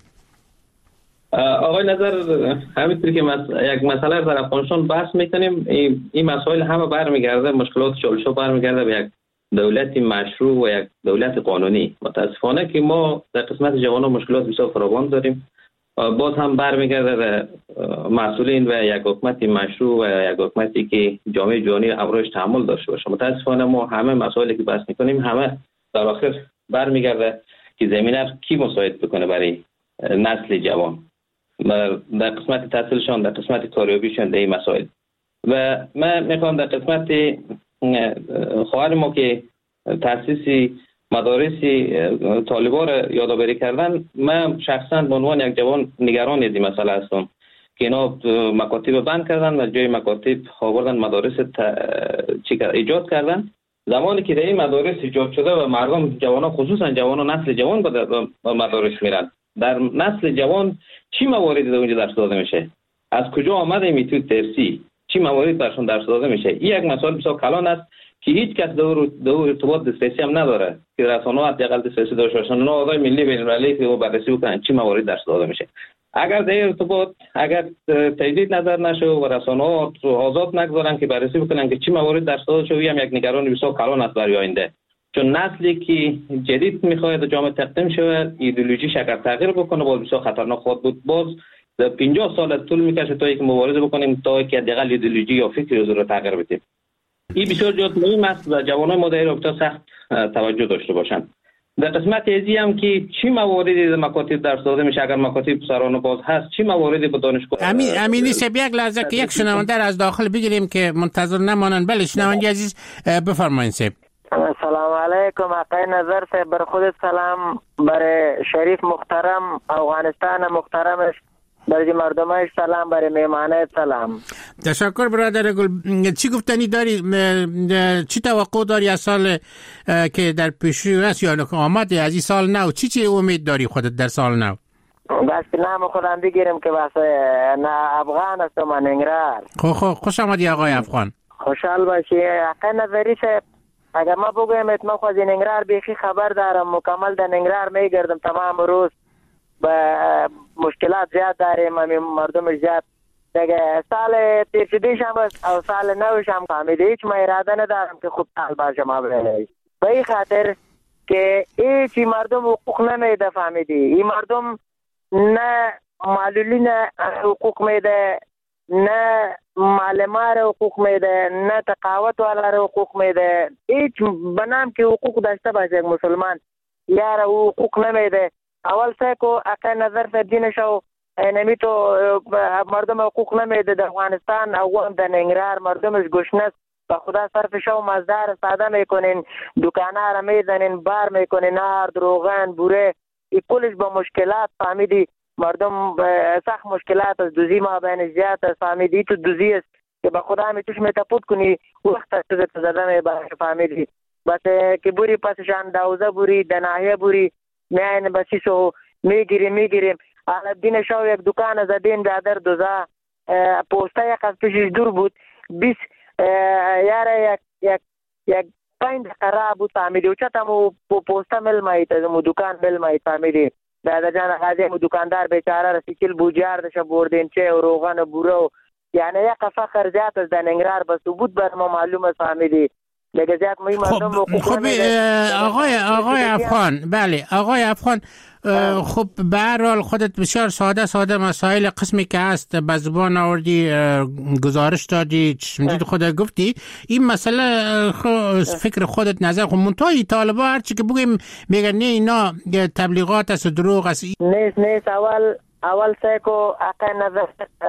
آقای نظر، همینطوری که مس... یک مسئله در افغانستان بحث میکنیم، این, این مسائل همه برمیگرده، مشکلات چالش‌ها برمیگرده به یک دولت مشروع و یک دولت قانونی. متاسفانه که ما در قسمت جوانان مشکلات بسیار فراوان داریم، باز هم برمیگرده به مسئولین و یک حکومت مشروع و یک حکومتی که جامعه جهانی امروز تحمل داشته باشه. متاسفانه ما همه مسائلی که بحث میکنیم همه در آخر برمیگرده که زمینه کی مساعد بکنه برای نسل جوان در قسمت تحصیلشان، در قسمت کاریابیشان در این مسائل. و من میخوام در قسمت خواهر ما که تاسیس مدارس طالبا را یادآوری کردن، من شخصا به عنوان یک جوان نگران از این مسئله هستم که اینا مکاتب بند کردن و جای مکاتب آوردن مدارس ایجاد کردن. زمانی که در این مدارس ایجاد شده و مردم جوانان خصوصا جوانان نسل جوان به مدارس میرن، در نسل جوان چی مواردی در اونجا درس داده میشه؟ از کجا آمده میتود درسی؟ چی موارد برشون درس داده میشه؟ این یک مسئله بسیار کلان است که هیچ کس دور دور ارتباط دسترسی هم نداره که رسانه‌ها حداقل دسترسی داشته باشن، نه آقای ملی بین المللی که بررسی بکنن چی موارد درس داده میشه. اگر در ارتباط اگر تجدید نظر نشه و رسانه‌ها آزاد نگذارن که بررسی بکنن که چی موارد درس داده شده، هم یک نگرانی بسیار کلان است برای آینده. چون نسلی که جدید میخواد جامعه تقدیم شه، ایدئولوژی شکر تغییر بکنه، باز بسیار خطرناک خواهد بود. باز در پنجاه سال طول میکشه تا اینکه مبارزه بکنیم تا اینکه حداقل ایدئولوژی یا فکری رو تغییر بدیم. این بسیار جهت مهم است و جوانان ما در این رابطه سخت توجه داشته باشند. در قسمت ازی هم که چی مواردی در مکاتب درس داده میشه، اگر مکاتب سرانه باز هست چی مواردی به دانشگاه امین امینی سب یک لحظه که یک شنونده از داخل بگیریم که منتظر نمانن. بله شنونده عزیز بفرمایید. سب سلام علیکم آقای نظر صاحب، بر خودت سلام، برای شریف محترم افغانستان محترمش، برای مردمش سلام، برای میمانه سلام. تشکر برادر گل. چی گفتنی داری؟ چی توقع داری از سال که در پیش رو است یا آمده از این سال نو؟ چی چی امید داری خودت در سال نو؟ بس نام خودم بگیرم که بس نه افغان است و ننگرهار. خو خو خوش آمدی آقای افغان. خوشحال باشی آقای نظری صاحب. اگر ما بگویم اتما خود ننگرهار بیخی خبر دارم، مکمل در ننگرهار میگردم تمام روز، با مشکلات زیاد داریم، مردم زیاد دیگه. سال تیرشدیش هم او سال نوش هم فهمیده، هیچ ما اراده ندارم که خوب حال باشه ما بله. به این خاطر که هیچی مردم حقوق نمیده فهمیدی. این مردم نه معلولین حقوق میده، نه معلمان حقوق میده، نه تقاوت والا حقوق میده. هیچ بنام که حقوق داشته باشه مسلمان یار حقوق نمیده. اول سیکو اقای نظر سرجین شو نمی تو مردم حقوق نمیده در افغانستان، اول در ننگرهار مردمش گشنه و خدا صرف شو مزدار ساده میکنین، دکانه را میزنین، بار میکنین، نار دروغن بوره، ای کلش با مشکلات فهمیدی. مردم سخت مشکلات از دوزی ما بین زیاد است فهمیدی. تو دوزی است که با خدا می توش میتپود کنی وقت است تو زده می باشه فهمیدی. بس که بوری پسشان دوزه بوری دناهیه بوری میاین بسیسو میگیریم میگیریم علالدین شاه یک دکان زدین در دوزا پوسته یک از پیشش دور بود بیس یاره یک یک یک پنج دقیقه بود فهمیدی و چطمو پوسته مل مایید مو دکان مل مایید فهمیدی دادا جان غازی مو دکاندار بیچاره رسیکل بوجار دشه بردین چه و روغن و بورو یعنی یک فخر زیاد از دنگرار بس بود بر ما معلومه فهمیدی لگه زیاد مهم مردم خب آقای آقای افغان بله آقای افغان خب به هر حال خودت بسیار ساده ساده مسائل قسمی که هست به زبان آوردی گزارش دادی چشمدید خودت گفتی این مسئله فکر خودت نظر خب منتهای طالبا هرچی که بگیم میگن نه اینا تبلیغات است و دروغ است نیست نیست اول اول سیکو اقای نظر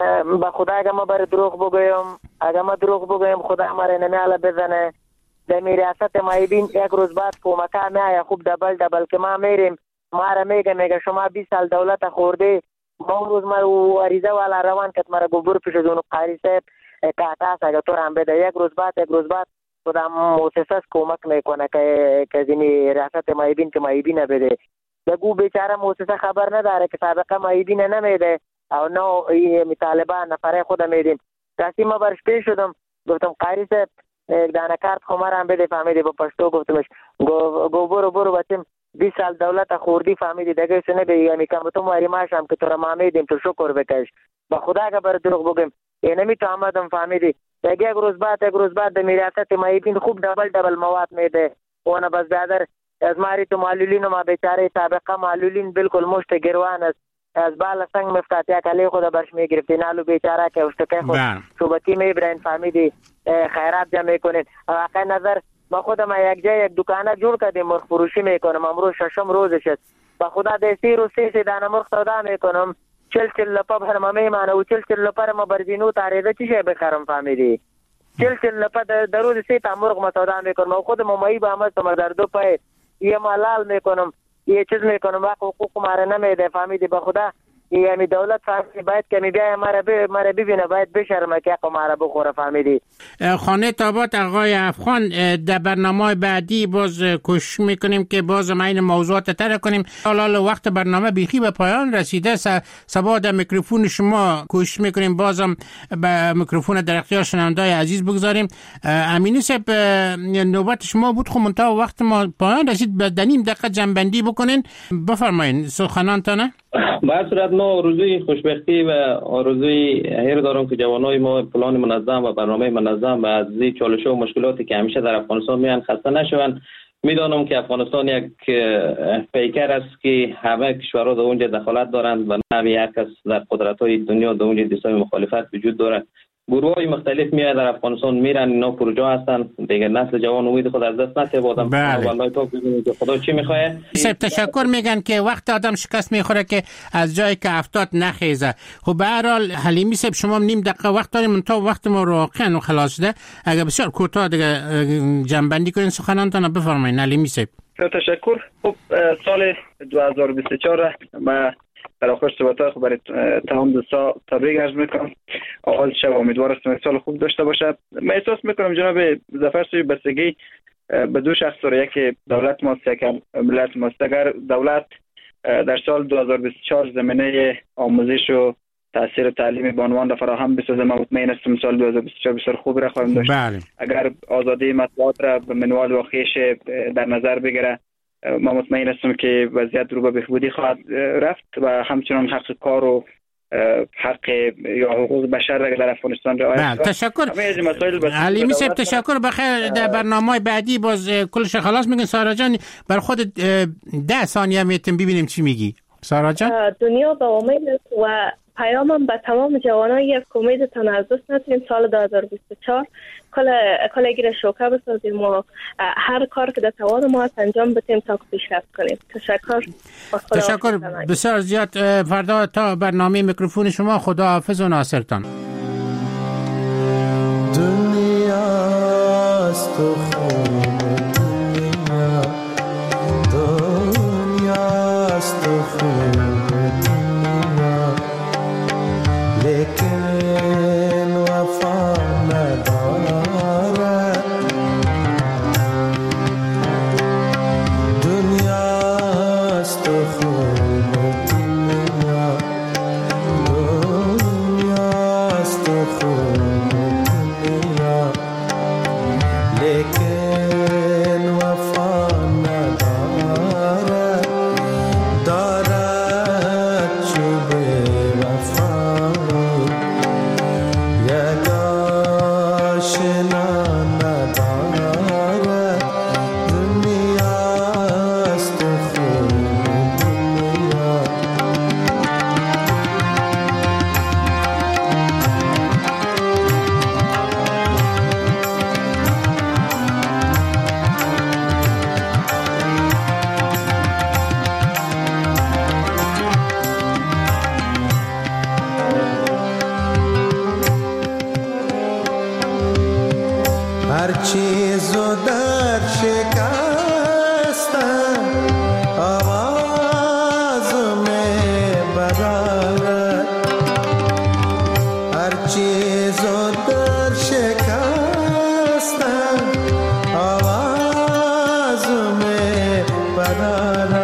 به خدا اگه ما بر دروغ بگویم اگه ما دروغ بگویم خدا ما را نمیاله بزنه در ریاست مایبین یک روز بعد کمکه میایه خوب دبل دبل که ما میریم ما را میگه میگه شما بیست سال دولت خورده ما اون روز ما وریزه والا روان کت مرا گبور پیش دونو قاری صاحب کاتاس اگه تو هم بده یک روز بعد یک روز بعد خدا موسساس کمک میکنه که که زینی ریاست مایبین که مایبین بده بگو بیچاره موسسه خبر نداره که سابقه مایبین نمیده او نو طالبان نفره خود میدیم دستی ما برش پیش شدم گفتم قاری صاحب یک دانه کارت خمار هم بده فهمیدی با پشتو گفتمش گو گو برو برو بچم بیست سال دولت خوردی فهمیدی دیگه سنه به میگم تو ماری ماشم که تو را ما میدیم تو شکر بکش با خدا که بر دروغ بگم اینه می تو آمدم فهمیدی دیگه یک روز بعد یک روز بعد د ریاست مایبین خوب دبل دبل مواد میده اون بس بیادر از ماری تو معلولین ما بیچاره سابقه معلولین بالکل مشت گروان است از بالا سنگ مفتاتیا کلی خود برش میگرفتی نالو بیچاره که اشتکه خود صوبتی میبرین فهمیدی خیرات جمع کنین واقع نظر با خودم یک جای یک دکانه جور کردیم مرغ فروشی میکنم امروز ششم روزش است با خدا د سی رو سی سی دانه مرغ سودا میکنم چل چل لپا برما میمانه و چل چل لپا ما برزینو تاریده چی شی بخرم فهمیدی چل چل لپا در روز سی تا مرغ ما سودا میکنم و خودم مایی با همه سمر در دو پای یه مالال میکنم یه چیز میکنم وقت حقوق ماره نمیده فهمیدی با خدا یعنی دولت فهمیدی باید که می بیای مرا بی مرا ببینه باید بشرمه که حقوق ماره بخوره فهمیدی خانه تابات آقای افغان در برنامه بعدی باز کوشش میکنیم که باز این موضوعات تر کنیم حالا وقت برنامه بیخی به پایان رسیده سبا در میکروفون شما کوشش میکنیم بازم به میکروفون در اختیار شنونده‌های عزیز بگذاریم امینی صاحب نوبت شما بود خب منتها وقت ما پایان رسید به دنیم دقیقه جنبندی بکنین بفرمایید سخنانتانه به صورت ما آرزوی خوشبختی و آرزوی هر دارم که جوانای ما پلان منظم و برنامه منظم و از این چالش و مشکلاتی که همیشه در افغانستان میان خسته نشوند. میدانم که افغانستان یک پیکر است که همه کشورها در اونجا دخالت دارند و نوی یک کس در قدرت‌های دنیا در اونجا دستای مخالفت وجود داره. گروه‌های مختلف میاد در افغانستان میرن اینا پروژه هستن دیگه نسل جوان امید خود از دست نده بودم والله تو ببینید که خدا چی میخواد. سب تشکر میگن که وقت آدم شکست میخوره که از جایی که افتاد نخیزه. خب به هر حال حلیمی صاحب شما نیم دقیقه وقت داریم تا وقت ما رو واقعا خلاص شده اگه بسیار کوتاه دیگه جنبندی کنین سخنانتون بفرمایید حلیمی صاحب. تشکر. خب سال دو هزار و بیست و چهار ما در آخر صحبت‌ها خب برای تمام دوستا تبریک عرض میکنم. آغاز شب امیدوار هستم سال خوب داشته باشه. من احساس میکنم جناب ظفر صاحب بستگی به دو شخص داره، یک دولت ماست یک ملت ماست. اگر دولت در سال دو هزار و بیست و چهار زمینه آموزش و تاثیر تعلیمی بانوان را فراهم بسازه من مطمئن هستم سال دو هزار و بیست و چهار بسیار خوب را خواهیم داشت. بله. اگر آزادی مطبوعات را به منوال و خیش در نظر بگیره ما مطمئن هستم که وضعیت رو به بهبودی خواهد رفت و همچنان حق کار و حق یا حقوق بشر را در افغانستان رعایت. تشکر حلیمی صاحب تشکر. بخیر در برنامه بعدی باز کلش خلاص میگن. سارا جان بر خود ده ثانیه میتونیم ببینیم چی میگی سارا جان. دنیا با امید و پیامم به تمام جوانایی که امیدتان از دست ندین سال دو هزار و بیست و چهار کل کل گیر شوکه بسازیم و هر کار که در توان ما است انجام بدیم تا پیشرفت کنیم. تشکر. تشکر بسیار زیاد. فردا تا برنامه میکروفون شما خدا حافظ و ناصرتان. دنیاست و خوب دنیا دنیاست و خوب لیکن وفا ندارد. دنیاست و خوب دنیا هر چیز و در شکستم آواز می برارد هر چیز و در شکستم آواز می برارد